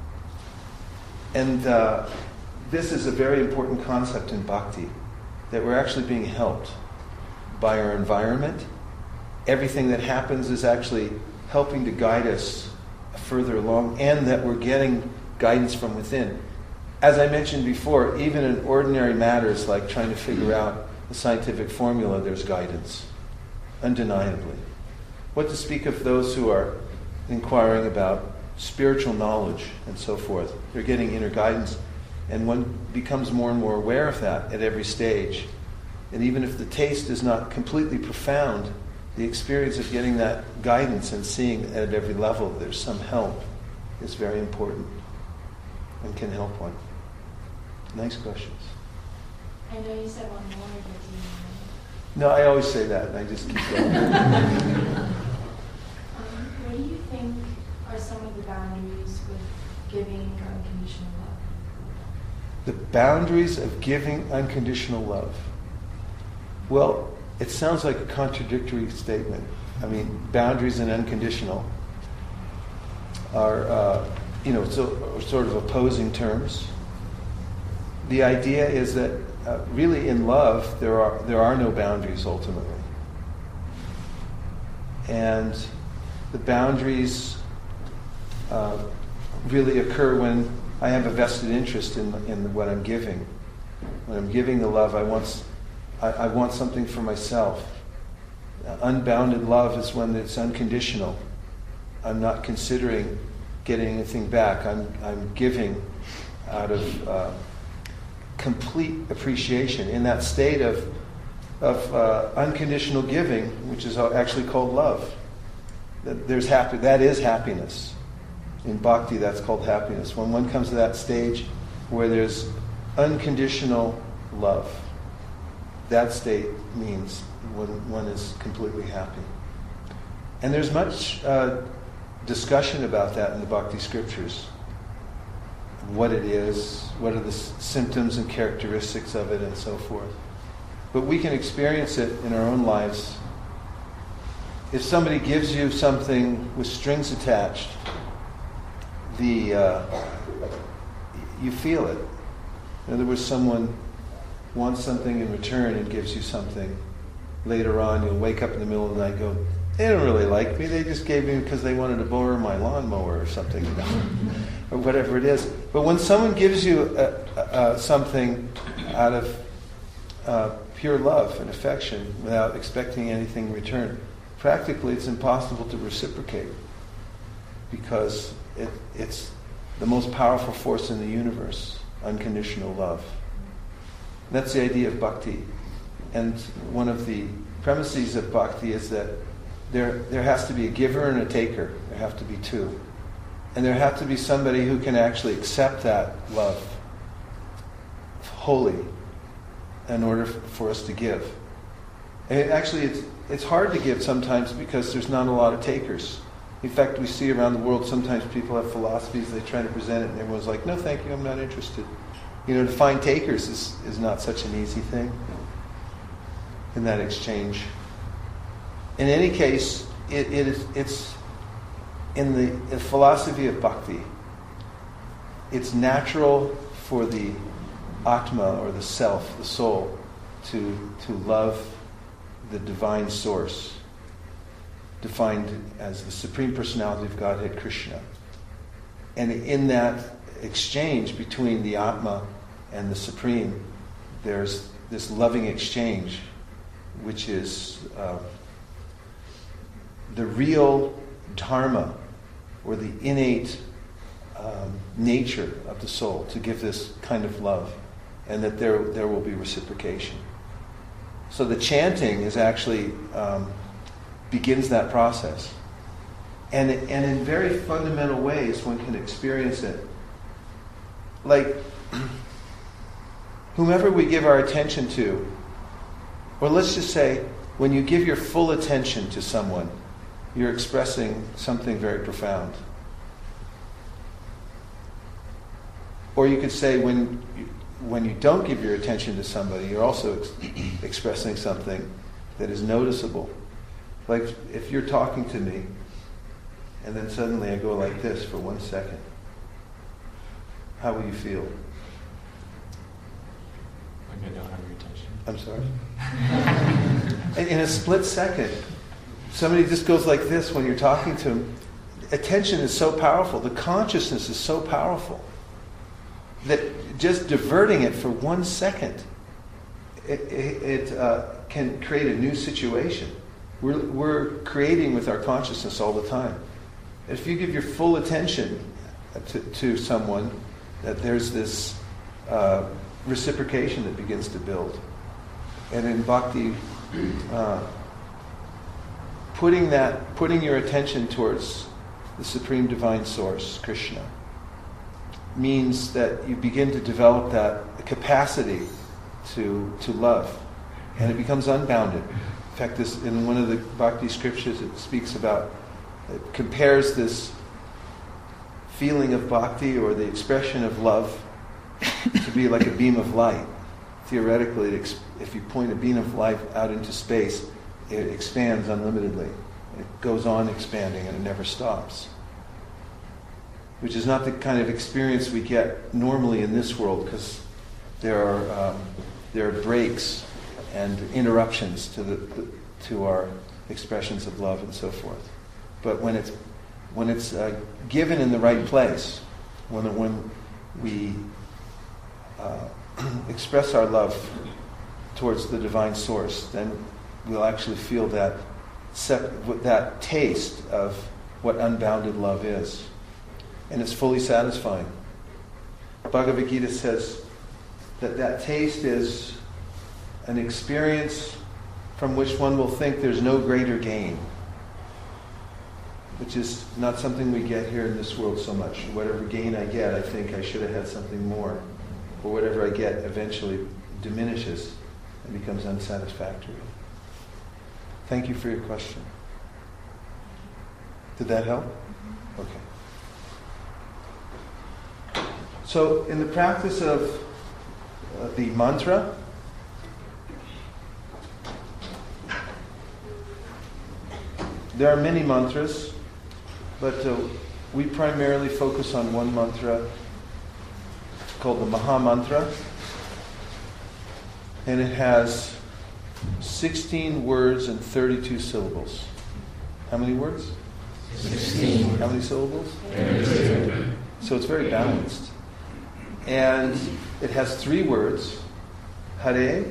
And this is a very important concept in bhakti, that we're actually being helped by our environment. Everything that happens is actually helping to guide us further along, and that we're getting guidance from within. As I mentioned before, even in ordinary matters like trying to figure out the scientific formula, there's guidance, undeniably. What to speak of those who are inquiring about spiritual knowledge and so forth? They're getting inner guidance, and one becomes more and more aware of that at every stage. And even if the taste is not completely profound, the experience of getting that guidance and seeing at every level there's some help is very important and can help one. Nice questions. I know you said one more, but do you No, I always say that, and I just keep going. What do you think are some of the boundaries with giving unconditional love? The boundaries of giving unconditional love. Well, it sounds like a contradictory statement. I mean, boundaries and unconditional are, sort of opposing terms. The idea is that really in love there are no boundaries ultimately, and the boundaries really occur when I have a vested interest in what I'm giving. When I'm giving the love, I want something for myself. Unbounded love is when it's unconditional. I'm not considering getting anything back. I'm giving out of complete appreciation. In that state of unconditional giving, which is actually called love, that is happiness. In bhakti, that's called happiness. When one comes to that stage where there's unconditional love, that state means one is completely happy. And there's much discussion about that in the bhakti scriptures. What it is, what are the symptoms and characteristics of it, and so forth. But we can experience it in our own lives. If somebody gives you something with strings attached, you feel it. In other words, someone wants something in return and gives you something. Later on, you'll wake up in the middle of the night and go, they don't really like me, they just gave me because they wanted to borrow my lawnmower or something, or whatever it is. But when someone gives you something out of pure love and affection without expecting anything in return, practically it's impossible to reciprocate, because it's the most powerful force in the universe, unconditional love. That's the idea of bhakti. And one of the premises of bhakti is that there has to be a giver and a taker. There have to be two. And there has to be somebody who can actually accept that love wholly in order for us to give. And actually, it's hard to give sometimes because there's not a lot of takers. In fact, we see around the world sometimes people have philosophies, they try to present it, and everyone's like, no, thank you, I'm not interested. To find takers is not such an easy thing in that exchange. In any case, it's in the philosophy of bhakti, it's natural for the Atma, or the self, the soul, to love the divine source, defined as the Supreme Personality of Godhead, Krishna. And in that, exchange between the Atma and the Supreme, there's this loving exchange, which is the real dharma, or the innate nature of the soul, to give this kind of love, and that there will be reciprocation. So the chanting is actually begins that process. And in very fundamental ways, one can experience it. Like, whomever we give our attention to, or let's just say, when you give your full attention to someone, you're expressing something very profound. Or you could say, when you don't give your attention to somebody, you're also expressing something that is noticeable. Like, if you're talking to me, and then suddenly I go like this for 1 second, how will you feel? Like I don't have your attention. I'm sorry? And in a split second, somebody just goes like this when you're talking to them. Attention is so powerful. The consciousness is so powerful that just diverting it for 1 second, it can create a new situation. We're creating with our consciousness all the time. If you give your full attention to someone, that there's this reciprocation that begins to build. And in bhakti, putting your attention towards the Supreme Divine Source, Krishna, means that you begin to develop that capacity to love. And it becomes unbounded. In fact, in one of the bhakti scriptures, it speaks about, it compares this feeling of bhakti, or the expression of love, to be like a beam of light. Theoretically, if you point a beam of light out into space, it expands unlimitedly. It goes on expanding and it never stops. Which is not the kind of experience we get normally in this world, because there are breaks and interruptions to our expressions of love and so forth. But when it's given in the right place, when we express our love towards the Divine Source, then we'll actually feel that taste of what unbounded love is. And it's fully satisfying. Bhagavad Gita says that taste is an experience from which one will think there's no greater gain, which is not something we get here in this world so much. Whatever gain I get, I think I should have had something more. Or whatever I get eventually diminishes and becomes unsatisfactory. Thank you for your question. Did that help? Okay. So, in the practice of the mantra, there are many mantras, but we primarily focus on one mantra called the Maha Mantra, and it has 16 words and 32 syllables. How many words? 16. How many syllables? 32. So it's very balanced. And it has 3 words: Hare,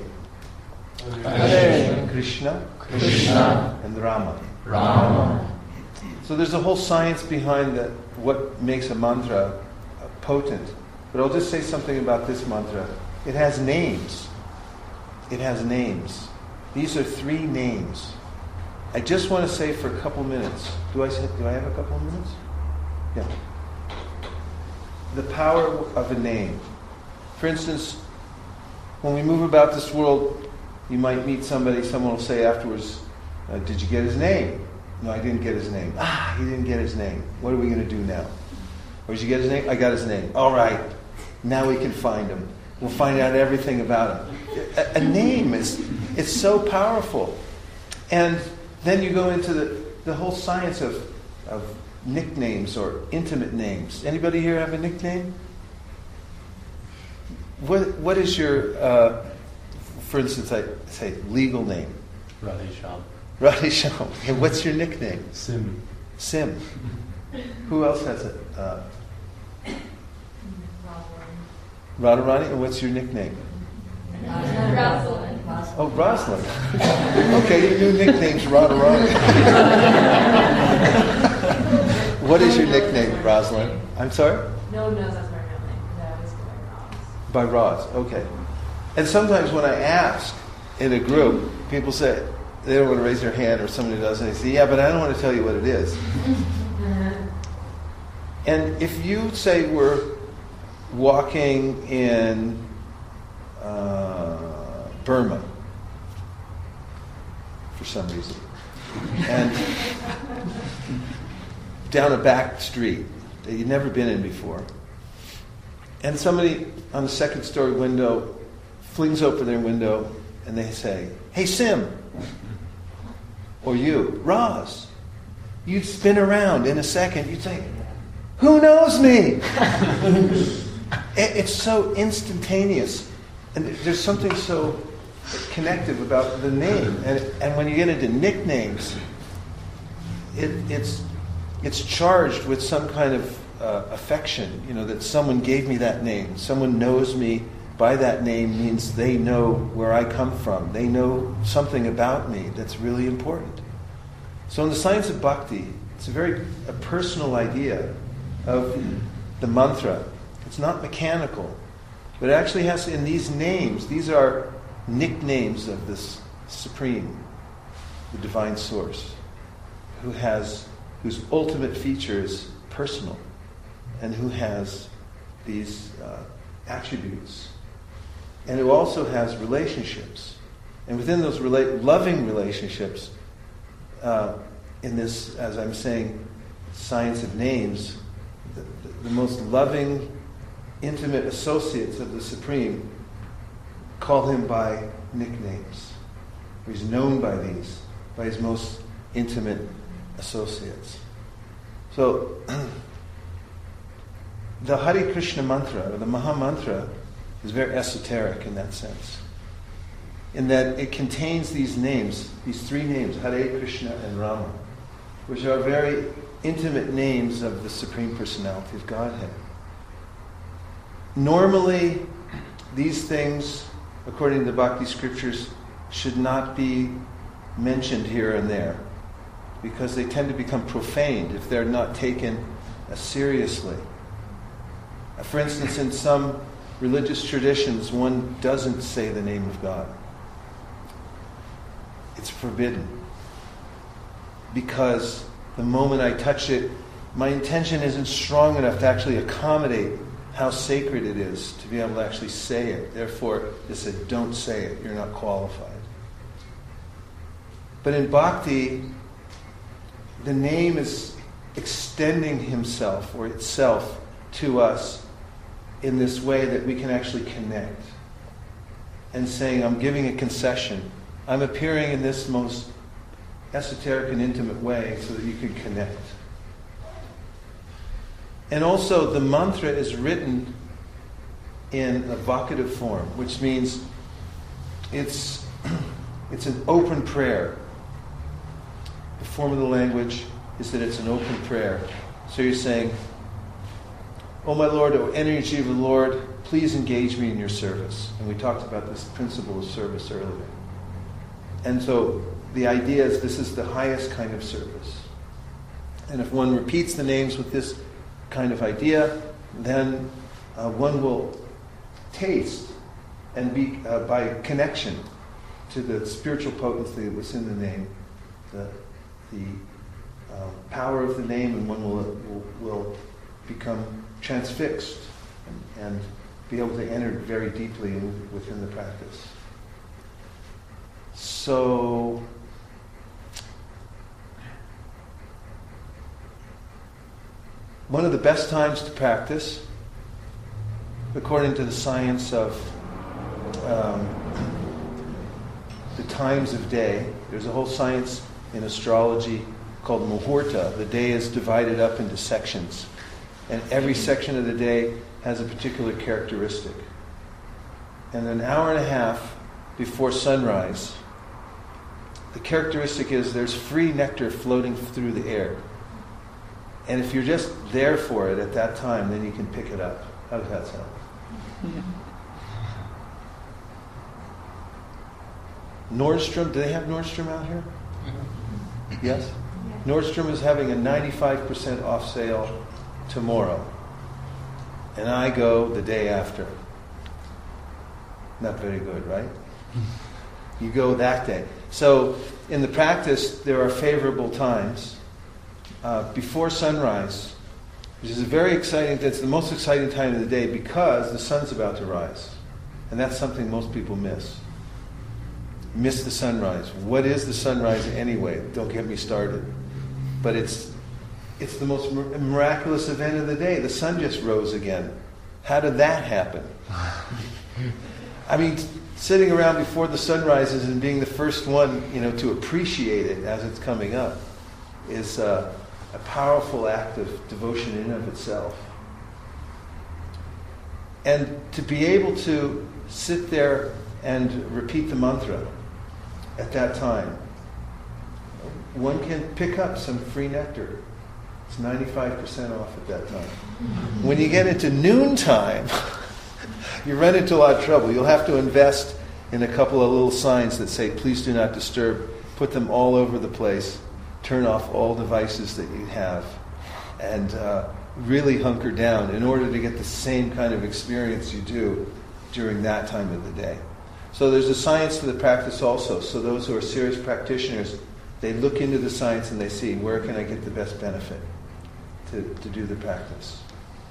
Hare, Krishna, Krishna, and Rama. Rama. So there's a whole science behind that, what makes a mantra potent. But I'll just say something about this mantra. It has names. It has names. These are 3 names. I just want to say for a couple minutes. Do I have a couple of minutes? Yeah. The power of a name. For instance, when we move about this world, you might meet somebody, someone will say afterwards, did you get his name? No, I didn't get his name. He didn't get his name. What are we going to do now? Or did you get his name? I got his name. All right. Now we can find him. We'll find out everything about him. A name it's so powerful. And then you go into the whole science of nicknames or intimate names. Anybody here have a nickname? What is your, for instance, I say legal name? Radhesham. Radhesham. And what's your nickname? Sim. Sim. Who else has it? Radharani, and what's your nickname? Rosalind. Oh, Rosalind. Okay, your new nickname's Radharani. What is your nickname, Rosalind? I'm sorry? No one knows that's my real name, because I always go by Roz. By Roz, okay. And sometimes when I ask in a group, people say, they don't want to raise their hand, or somebody does, and they say, yeah, but I don't want to tell you what it is. And if you say we're walking in Burma, for some reason, and down a back street that you've never been in before, and somebody on the second story window flings open their window and they say, hey Sim, or you, Roz, you'd spin around in a second, you'd say, who knows me? It's so instantaneous, and there's something so connective about the name. And when you get into nicknames, it's charged with some kind of affection. You know, that someone gave me that name. Someone knows me by that name means they know where I come from. They know something about me that's really important. So in the science of bhakti, it's a personal idea of the mantra. It's not mechanical, but it actually has in these names. These are nicknames of this Supreme, the Divine Source, whose ultimate feature is personal, and who has these attributes, and who also has relationships. And within those loving relationships, in this, as I'm saying, science of names, the most loving, intimate associates of the Supreme call him by nicknames. He's known by these, by his most intimate associates. So, the Hare Krishna mantra, or the Maha Mantra, is very esoteric in that sense. In that it contains these names, these three names, Hare Krishna and Rama, which are very intimate names of the Supreme Personality of Godhead. Normally, these things, according to the Bhakti scriptures, should not be mentioned here and there, because they tend to become profaned if they're not taken seriously. For instance, in some religious traditions, one doesn't say the name of God. It's forbidden. Because the moment I touch it, my intention isn't strong enough to actually accommodate how sacred it is to be able to actually say it. Therefore, they said, don't say it, you're not qualified. But in bhakti, the name is extending himself or itself to us in this way that we can actually connect. And saying, I'm giving a concession. I'm appearing in this most esoteric and intimate way so that you can connect. And also, the mantra is written in a vocative form, which means it's an open prayer. The form of the language is that it's an open prayer. So you're saying, Oh my Lord, O energy of the Lord, please engage me in your service. And we talked about this principle of service earlier. And so the idea is this is the highest kind of service. And if one repeats the names with this kind of idea, then one will taste and be, by connection to the spiritual potency that was in the name, the power of the name, and one will become transfixed and be able to enter very deeply within the practice. So, one of the best times to practice, according to the science of the times of day, there's a whole science in astrology called Muhurta. The day is divided up into sections. And every section of the day has a particular characteristic. And an hour and a half before sunrise, the characteristic is there's free nectar floating through the air. And if you're just there for it at that time, then you can pick it up. How does that sound? Nordstrom, do they have Nordstrom out here? Yes? Nordstrom is having a 95% off sale tomorrow. And I go the day after. Not very good, right? You go that day. So in the practice, there are favorable times. Before sunrise, which is a very exciting, it's the most exciting time of the day because the sun's about to rise. And that's something most people miss. Miss the sunrise. What is the sunrise anyway? Don't get me started. But it's the most miraculous event of the day. The sun just rose again. How did that happen? I mean, sitting around before the sun rises and being the first one, to appreciate it as it's coming up is a powerful act of devotion in and of itself. And to be able to sit there and repeat the mantra at that time, one can pick up some free nectar. It's 95% off at that time. When you get into noontime, you run into a lot of trouble. You'll have to invest in a couple of little signs that say, please do not disturb. Put them all over the place. Turn off all devices that you have. And really hunker down in order to get the same kind of experience you do during that time of the day. So there's a science to the practice also. So those who are serious practitioners, they look into the science and they see, where can I get the best benefit to do the practice?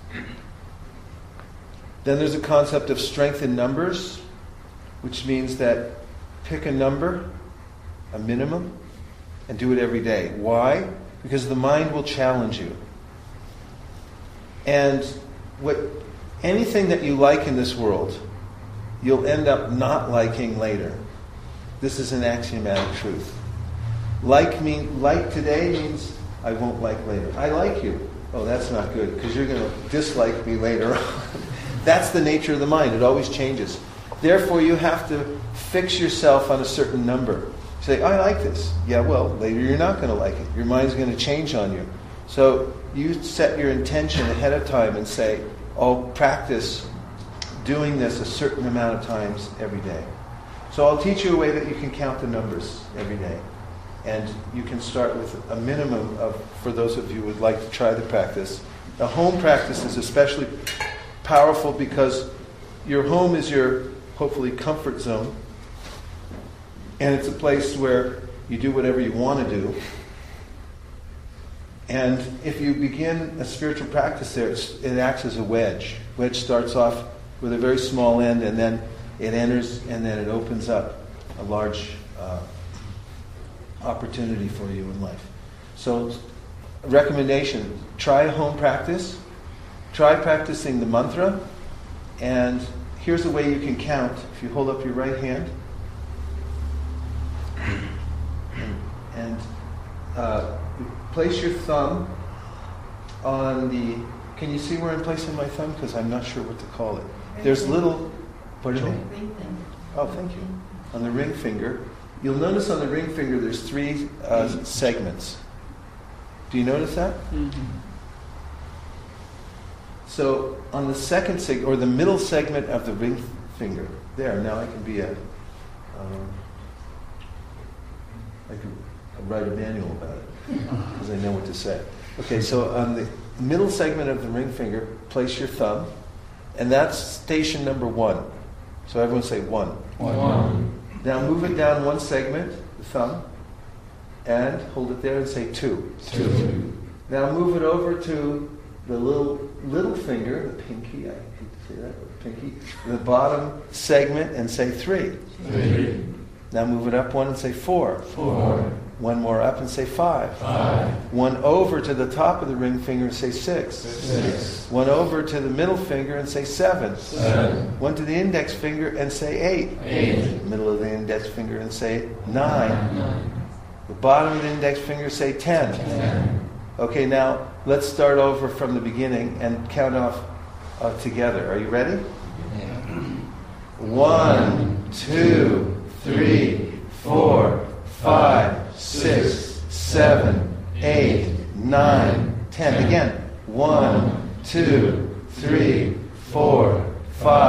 Then there's a concept of strength in numbers, which means that pick a number, a minimum, and do it every day. Why? Because the mind will challenge you. And anything that you like in this world, you'll end up not liking later. This is an axiomatic truth. Like today means I won't like later. I like you. Oh, that's not good, because you're going to dislike me later on. That's the nature of the mind. It always changes. Therefore, you have to fix yourself on a certain number. Say, I like this. Yeah, well, later you're not going to like it. Your mind's going to change on you. So you set your intention ahead of time and say, I'll practice doing this a certain amount of times every day. So I'll teach you a way that you can count the numbers every day. And you can start with a minimum of, for those of you who would like to try the practice. The home practice is especially powerful because your home is your, hopefully, comfort zone. And it's a place where you do whatever you want to do. And if you begin a spiritual practice there, it acts as a wedge. Wedge starts off with a very small end, and then it enters, and then it opens up a large opportunity for you in life. So, recommendation, try a home practice. Try practicing the mantra. And here's a way you can count. If you hold up your right hand, and place your thumb on the... Can you see where I'm placing my thumb? Because I'm not sure what to call it. There's little... Pardon me? Ring finger. Oh, thank you. On the ring finger. You'll notice on the ring finger there's 3 segments. Do you notice that? Mm-hmm. So on the second segment, or the middle segment of the ring finger, there, now I can be I can write a manual about it, because I know what to say. Okay, so on the middle segment of the ring finger, place your thumb, and that's station number 1. So everyone say 1. 1. Now move it down 1 segment, the thumb, and hold it there and say 2. 2. Now move it over to the little finger, the pinky, I hate to say that, but pinky, the bottom segment, and say 3. 3. Now move it up 1 and say 4. 4. 1 more up and say 5. 5. 1 over to the top of the ring finger and say 6. 6. 1 over to the middle finger and say 7. 7. 1 to the index finger and say 8. 8. Middle of the index finger and say 9. 9. The bottom of the index finger say 10. 10. Okay, now let's start over from the beginning and count off together. Are you ready? Yeah. 1, 2, 3, 4, 5, 6, 7, 8, 9, 10. Again. 1, 2, 3, 4, 5,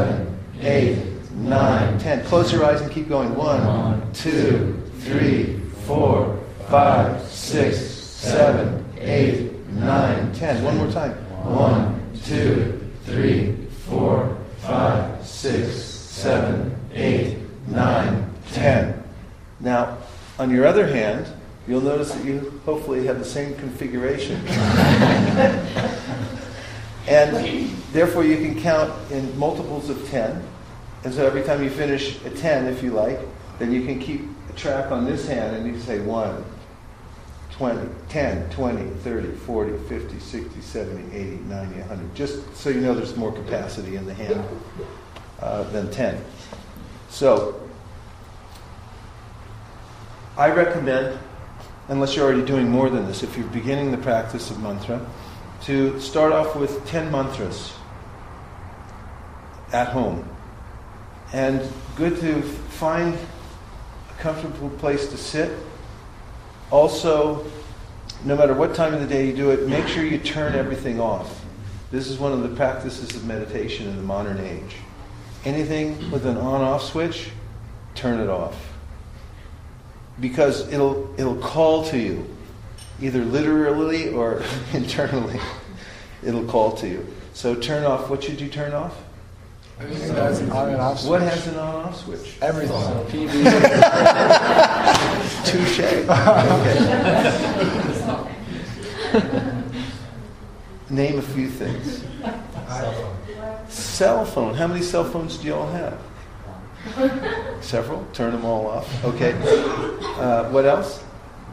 7, 8, 9, 10. Close your eyes and keep going. 1, 2, 3, 4, 5, 6, 7, 8, 9, 10. One more time. 1, 2, 3, 4, 5, 6, 7, 8, 9, 10. Now, on your other hand, you'll notice that you hopefully have the same configuration. And therefore you can count in multiples of 10. And so every time you finish a 10, if you like, then you can keep a track on this hand and you can say 1, 20, 10, 20, 30, 40, 50, 60, 70, 80, 90, 100. Just so you know there's more capacity in the hand than 10. So, I recommend, unless you're already doing more than this, if you're beginning the practice of mantra, to start off with 10 mantras at home. And good to find a comfortable place to sit. Also, no matter what time of the day you do it, make sure you turn everything off. This is one of the practices of meditation in the modern age. Anything with an on-off switch, turn it off. Because it'll call to you, either literally or internally. It'll call to you. So turn off. What should you turn off? Everything has an on and off switch. What has an on and off switch? Everything. TV. Touche. Okay. Name a few things. Cell phone. How many cell phones do you all have? Several? Turn them all off. Okay. What else?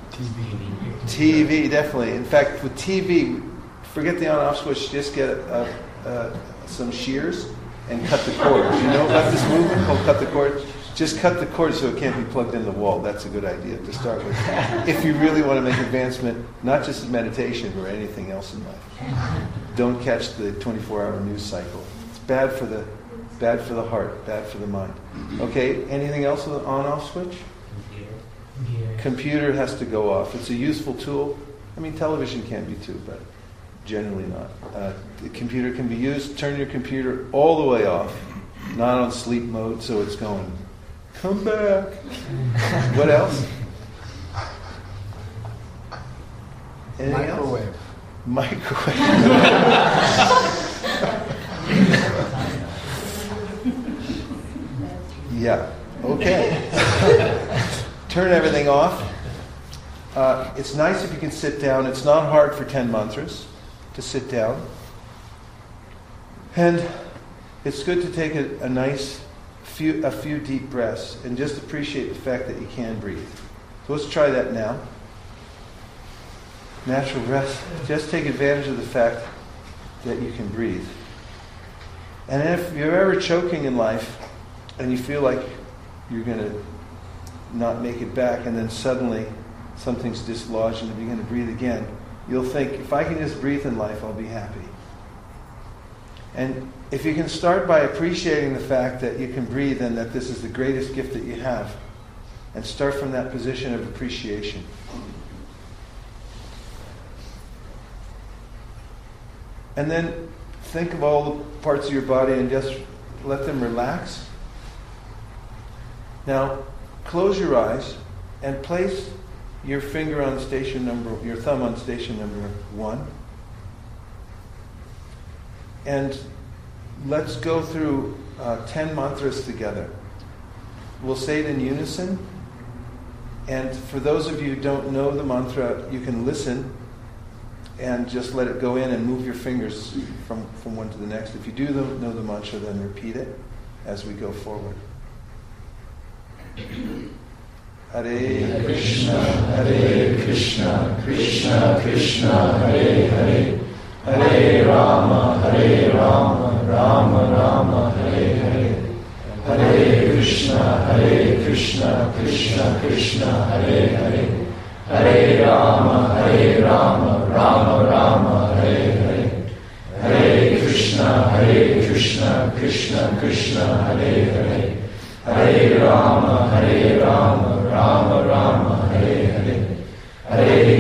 TV, definitely. In fact, with TV, forget the on-off switch. Just get some shears and cut the cord. Do you know about this movement called cut the cord? Just cut the cord so it can't be plugged in the wall. That's a good idea to start with. If you really want to make advancement, not just in meditation or anything else in life. Don't catch the 24-hour news cycle. It's bad for the heart, bad for the mind. Okay, anything else with an on-off switch? Computer has to go off. It's a useful tool. I mean, television can be too, but generally not. The computer can be used. Turn your computer all the way off. Not on sleep mode, so it's going, come back. What else? Anything Microwave. Else? Microwave. Yeah. Okay. Turn everything off. It's nice if you can sit down. It's not hard for 10 mantras to sit down. And it's good to take a few deep breaths and just appreciate the fact that you can breathe. So let's try that now. Natural breath. Just take advantage of the fact that you can breathe. And if you're ever choking in life and you feel like you're going to not make it back and then suddenly something's dislodged and you begin to breathe again, you'll think, if I can just breathe in life, I'll be happy. And if you can start by appreciating the fact that you can breathe and that this is the greatest gift that you have, and start from that position of appreciation. And then think of all the parts of your body and just let them relax. Now, close your eyes and place your finger on your thumb on station number 1. And let's go through 10 mantras together. We'll say it in unison. And for those of you who don't know the mantra, you can listen and just let it go in and move your fingers from one to the next. If you do know the mantra, then repeat it as we go forward. Hare Krishna, Krishna Krishna, Hare Hare, Hare Rama, Rama Rama, Hare Hare, Hare Krishna, Krishna Krishna, Hare Hare, Hare Rama, Rama Hare Hare, Hare Krishna, Krishna Krishna, Hare Hare, Hare Rama, Rama Hare Hare, Hare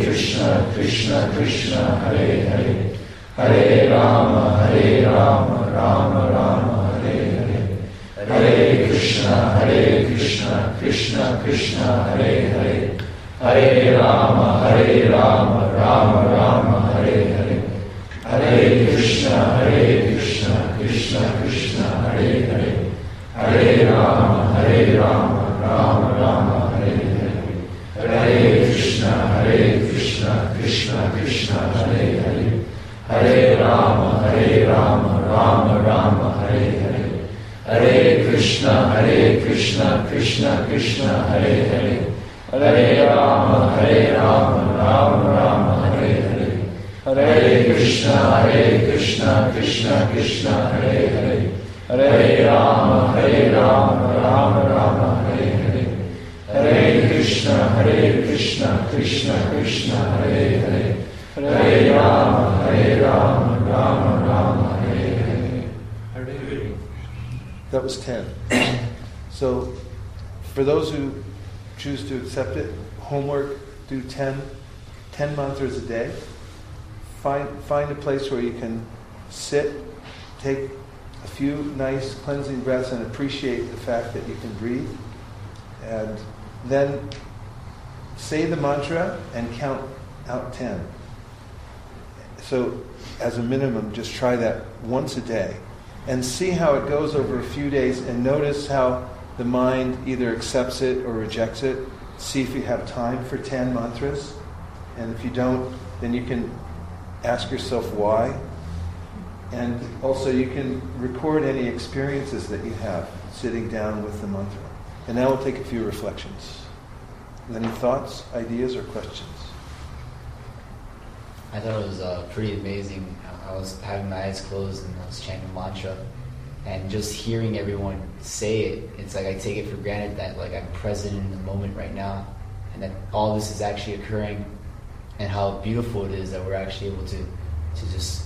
Krishna, Krishna Krishna, Hare Hare, Hare Rama, Rama Rama, Hare Hare, Hare Krishna, Krishna Krishna, Hare Hare, Hare Rama, Rama Rama, Hare Hare, Hare Krishna, Krishna Krishna, Hare Hare, Hare Rama, Rama Rama, Hare Hare, Hare Krishna, Krishna Krishna, Hare Hare, Hare Rama, Rama Rama, Hare Hare, Hare Krishna, Krishna Krishna, Hare Hare, Hare Rama, Rama Rama, Hare Hare, Hare Krishna, Krishna Krishna, Hare Hare, Hare Rama, Rama Rama, Hare Hare, Hare Krishna, Krishna Krishna, Hare Hare, Hare Rama, Rama Rama, Hare Hare. That was 10. So, for those who choose to accept it, homework, do 10 mantras a day. Find a place where you can sit, take a few nice cleansing breaths and appreciate the fact that you can breathe. And then say the mantra and count out 10. So, as a minimum, just try that once a day. And see how it goes over a few days, and notice how the mind either accepts it or rejects it. See if you have time for 10 mantras. And if you don't, then you can ask yourself why. And also you can record any experiences that you have sitting down with the mantra. And now we'll take a few reflections. Any thoughts, ideas, or questions? I thought it was pretty amazing. I was having my eyes closed and I was chanting the mantra, and just hearing everyone say it, it's like I take it for granted that like I'm present in the moment right now, and that all this is actually occurring, and how beautiful it is that we're actually able to just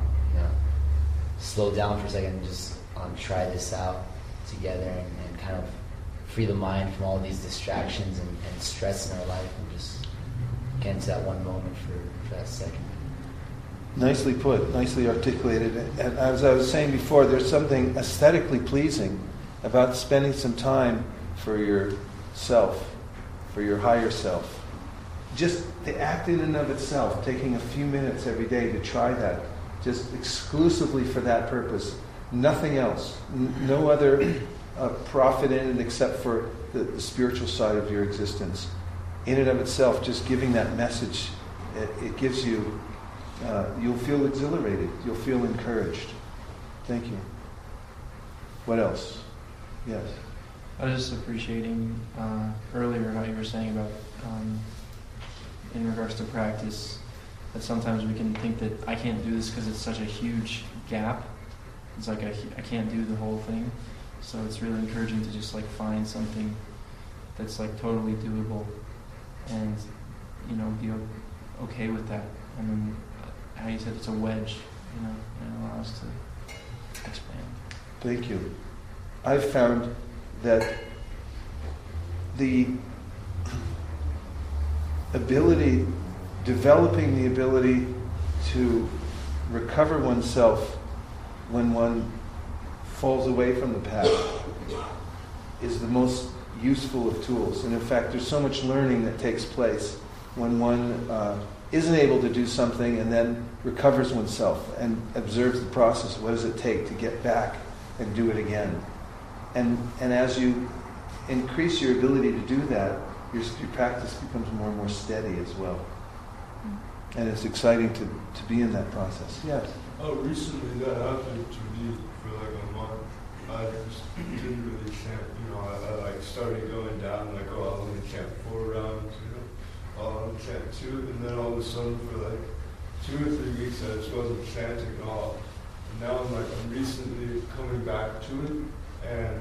slow down for a second and just try this out together and kind of free the mind from all these distractions and stress in our life, and just get into that one moment for that second. Nicely put, nicely articulated. And as I was saying before, there's something aesthetically pleasing about spending some time for yourself, for your higher self. Just the act in and of itself, taking a few minutes every day to try that, just exclusively for that purpose. Nothing else. No other profit in it except for the spiritual side of your existence. In and of itself, just giving that message, it gives you... you'll feel exhilarated. You'll feel encouraged. Thank you. What else? Yes. I was just appreciating earlier how you were saying about, in regards to practice, that sometimes we can think that I can't do this because it's such a huge gap. It's like I can't do the whole thing. So it's really encouraging to just like find something that's like totally doable, and be okay with that. I mean, how you said it's a wedge, and allow us to expand. Thank you. I've found that developing the ability to recover oneself when one falls away from the path is the most useful of tools. And in fact, there's so much learning that takes place when one isn't able to do something and then recovers oneself and observes the process. What does it take to get back and do it again? And as you increase your ability to do that, your practice becomes more and more steady as well. And it's exciting to be in that process. Yes? Oh, recently that happened to me for like a month. I just didn't really chant, I like started going down, like, I'll only chant 4 rounds, I'll only chant 2, and then all of a sudden for like 2 or 3 weeks I just wasn't chanting at all. And now I'm recently coming back to it, and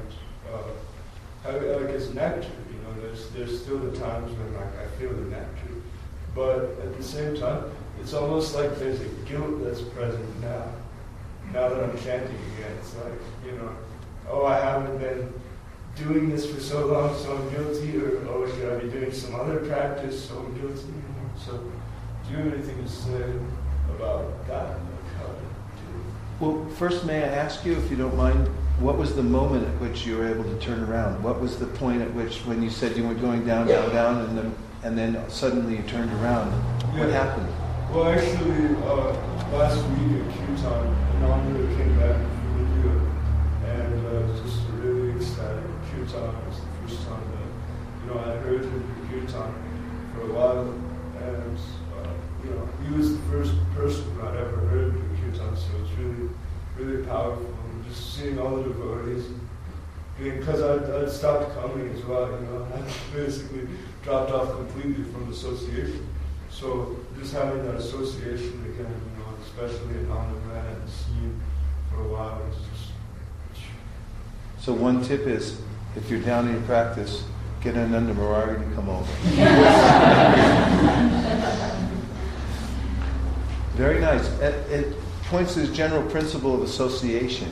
it's nectar, there's still the times when I feel the nectar, but at the same time, it's almost like there's a guilt that's present now that I'm chanting again. It's like, I haven't been doing this for so long, so I'm guilty, or should I be doing some other practice, so I'm guilty anymore. So do you have anything to say about that? Like how to do Well, first, may I ask you, if you don't mind, what was the moment at which you were able to turn around? What was the point at which, when you said you were going down, down, down, and then suddenly you turned around? What happened? Well, actually, last week at Kirtan, Ananda came back from India, and just really ecstatic. Kirtan was the first time that, I heard him do Kirtan for a while, and, he was the first person I'd ever heard do Kirtan, so it's really, really powerful. And just seeing all the devotees, because I'd stopped coming as well, I basically dropped off completely from association. So just having that association again, especially in Ananda and seeing for a while, it's just... So one tip is, if you're down in your practice, get Ananda Murari to come over. Very nice. It points to the general principle of association.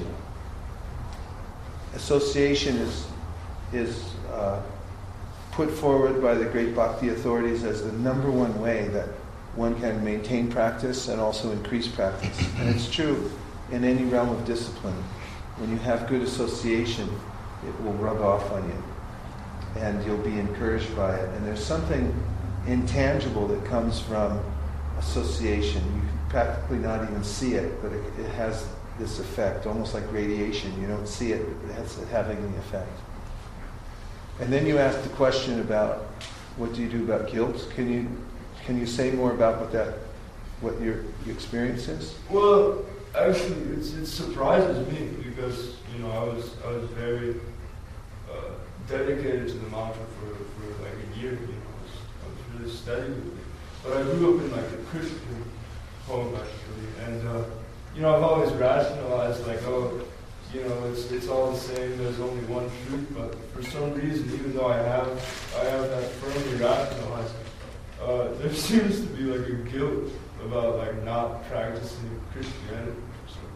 Association is put forward by the great bhakti authorities as the number one way that one can maintain practice and also increase practice. And it's true in any realm of discipline. When you have good association, it will rub off on you. And you'll be encouraged by it. And there's something intangible that comes from association. You can practically not even see it, but it has this effect, almost like radiation. You don't see it, but it's having the effect. And then you asked the question about what do you do about guilt? Can you say more about what your experience is? Well, actually, it surprises me because I was very dedicated to the mantra for like a year. I was really steady with it. But I grew up in like a Christian home actually, and I've always rationalized like, it's all the same. There's only one truth. But for some reason, even though I have that firmly rationalized, there seems to be like a guilt about like not practicing Christianity for some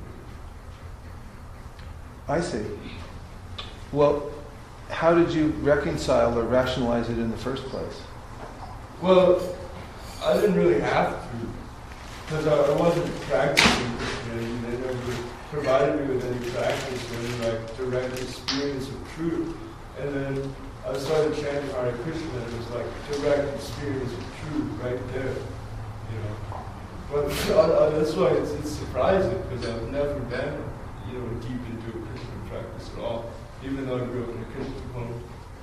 reason. I see. Well, how did you reconcile or rationalize it in the first place? Well, I didn't really have to, because I wasn't practicing Christianity. They never provided me with any practice or any like direct experience of truth. And then I started chanting Hare Krishna, and it was like direct experience of truth right there, But that's why it's surprising, because I've never been, deep into a Christian practice at all, even though I grew up in a Christian home.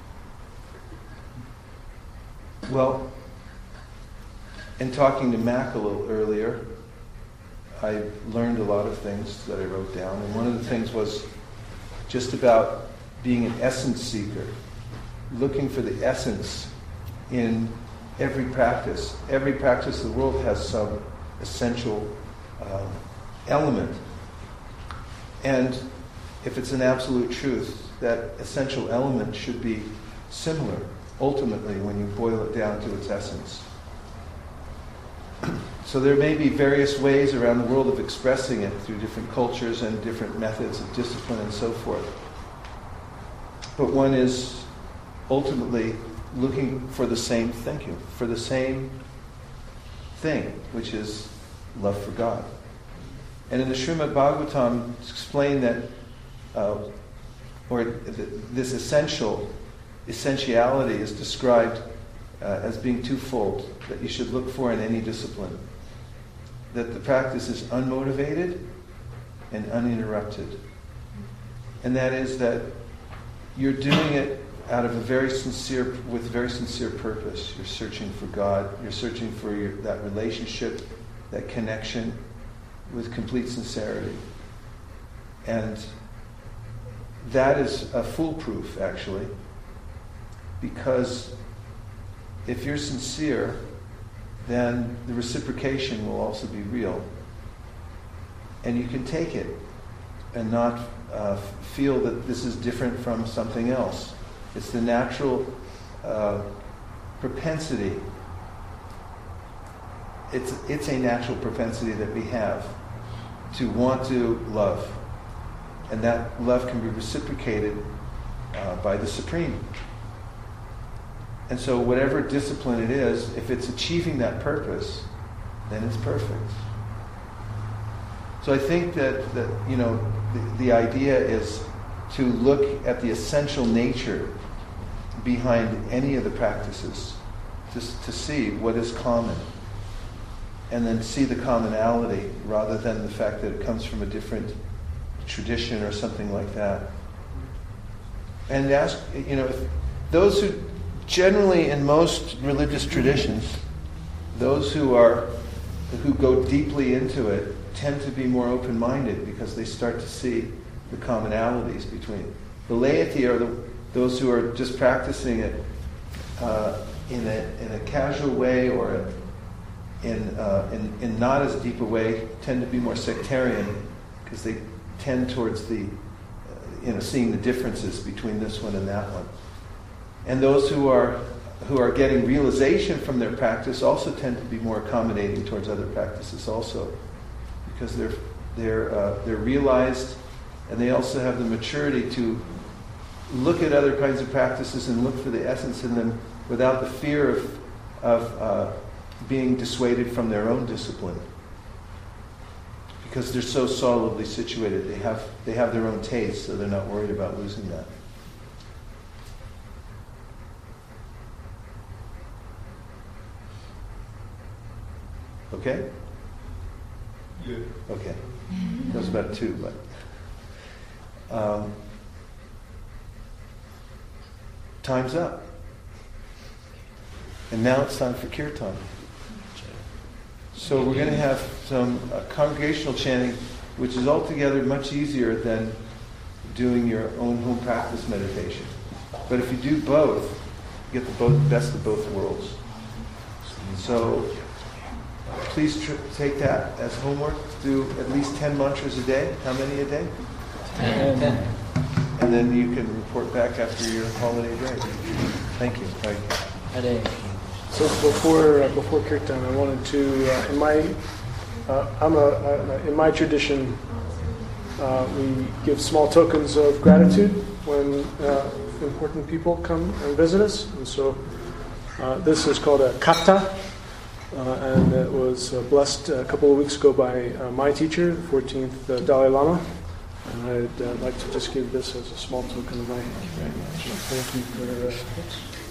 Well, in talking to Mac a little earlier, I learned a lot of things that I wrote down, and one of the things was just about being an essence seeker, looking for the essence in every practice. Every practice of the world has some essential element. And if it's an absolute truth, that essential element should be similar, ultimately, when you boil it down to its essence. So there may be various ways around the world of expressing it through different cultures and different methods of discipline and so forth. But one is ultimately looking for the same thinking, for the same thing, which is love for God. And in the Srimad Bhagavatam, it's explained that, this essentiality is described as being twofold, that you should look for in any discipline. That the practice is unmotivated and uninterrupted. And that is that you're doing it out of with very sincere purpose. You're searching for God. You're searching for that relationship, that connection with complete sincerity. And that is foolproof, actually, because if you're sincere, then the reciprocation will also be real. And you can take it and not feel that this is different from something else. It's the natural propensity. It's a natural propensity that we have to want to love. And that love can be reciprocated by the Supreme. And so whatever discipline it is, if it's achieving that purpose, then it's perfect. So I think that you know, the idea is to look at the essential nature behind any of the practices, just to see what is common, and then see the commonality rather than the fact that it comes from a different tradition or something like that. And ask, you know, if those who generally in most religious traditions, those who go deeply into it tend to be more open-minded because they start to see the commonalities between. The laity are those who are just practicing it in a casual way or in not as deep a way, tend to be more sectarian because they tend towards the seeing the differences between this one and that one. And those who are getting realization from their practice also tend to be more accommodating towards other practices also, because they're realized, and they also have the maturity to look at other kinds of practices and look for the essence in them without the fear of being dissuaded from their own discipline, because they're so solidly situated. They have their own taste, so they're not worried about losing that. Okay? Yeah. Okay. That was about 2, but time's up. And now it's time for kirtan. So we're going to have some congregational chanting, which is altogether much easier than doing your own home practice meditation. But if you do both, you get the best of both worlds. So please take that as homework. Do at least 10 mantras a day. How many a day? 10. And then you can report back after your holiday break. Thank you. Hare. So before kirtan, I wanted to in my tradition, we give small tokens of gratitude when important people come and visit us, and so this is called a kata, and it was blessed a couple of weeks ago by my teacher, the 14th Dalai Lama. And I'd like to just give this as a small token of my thank you for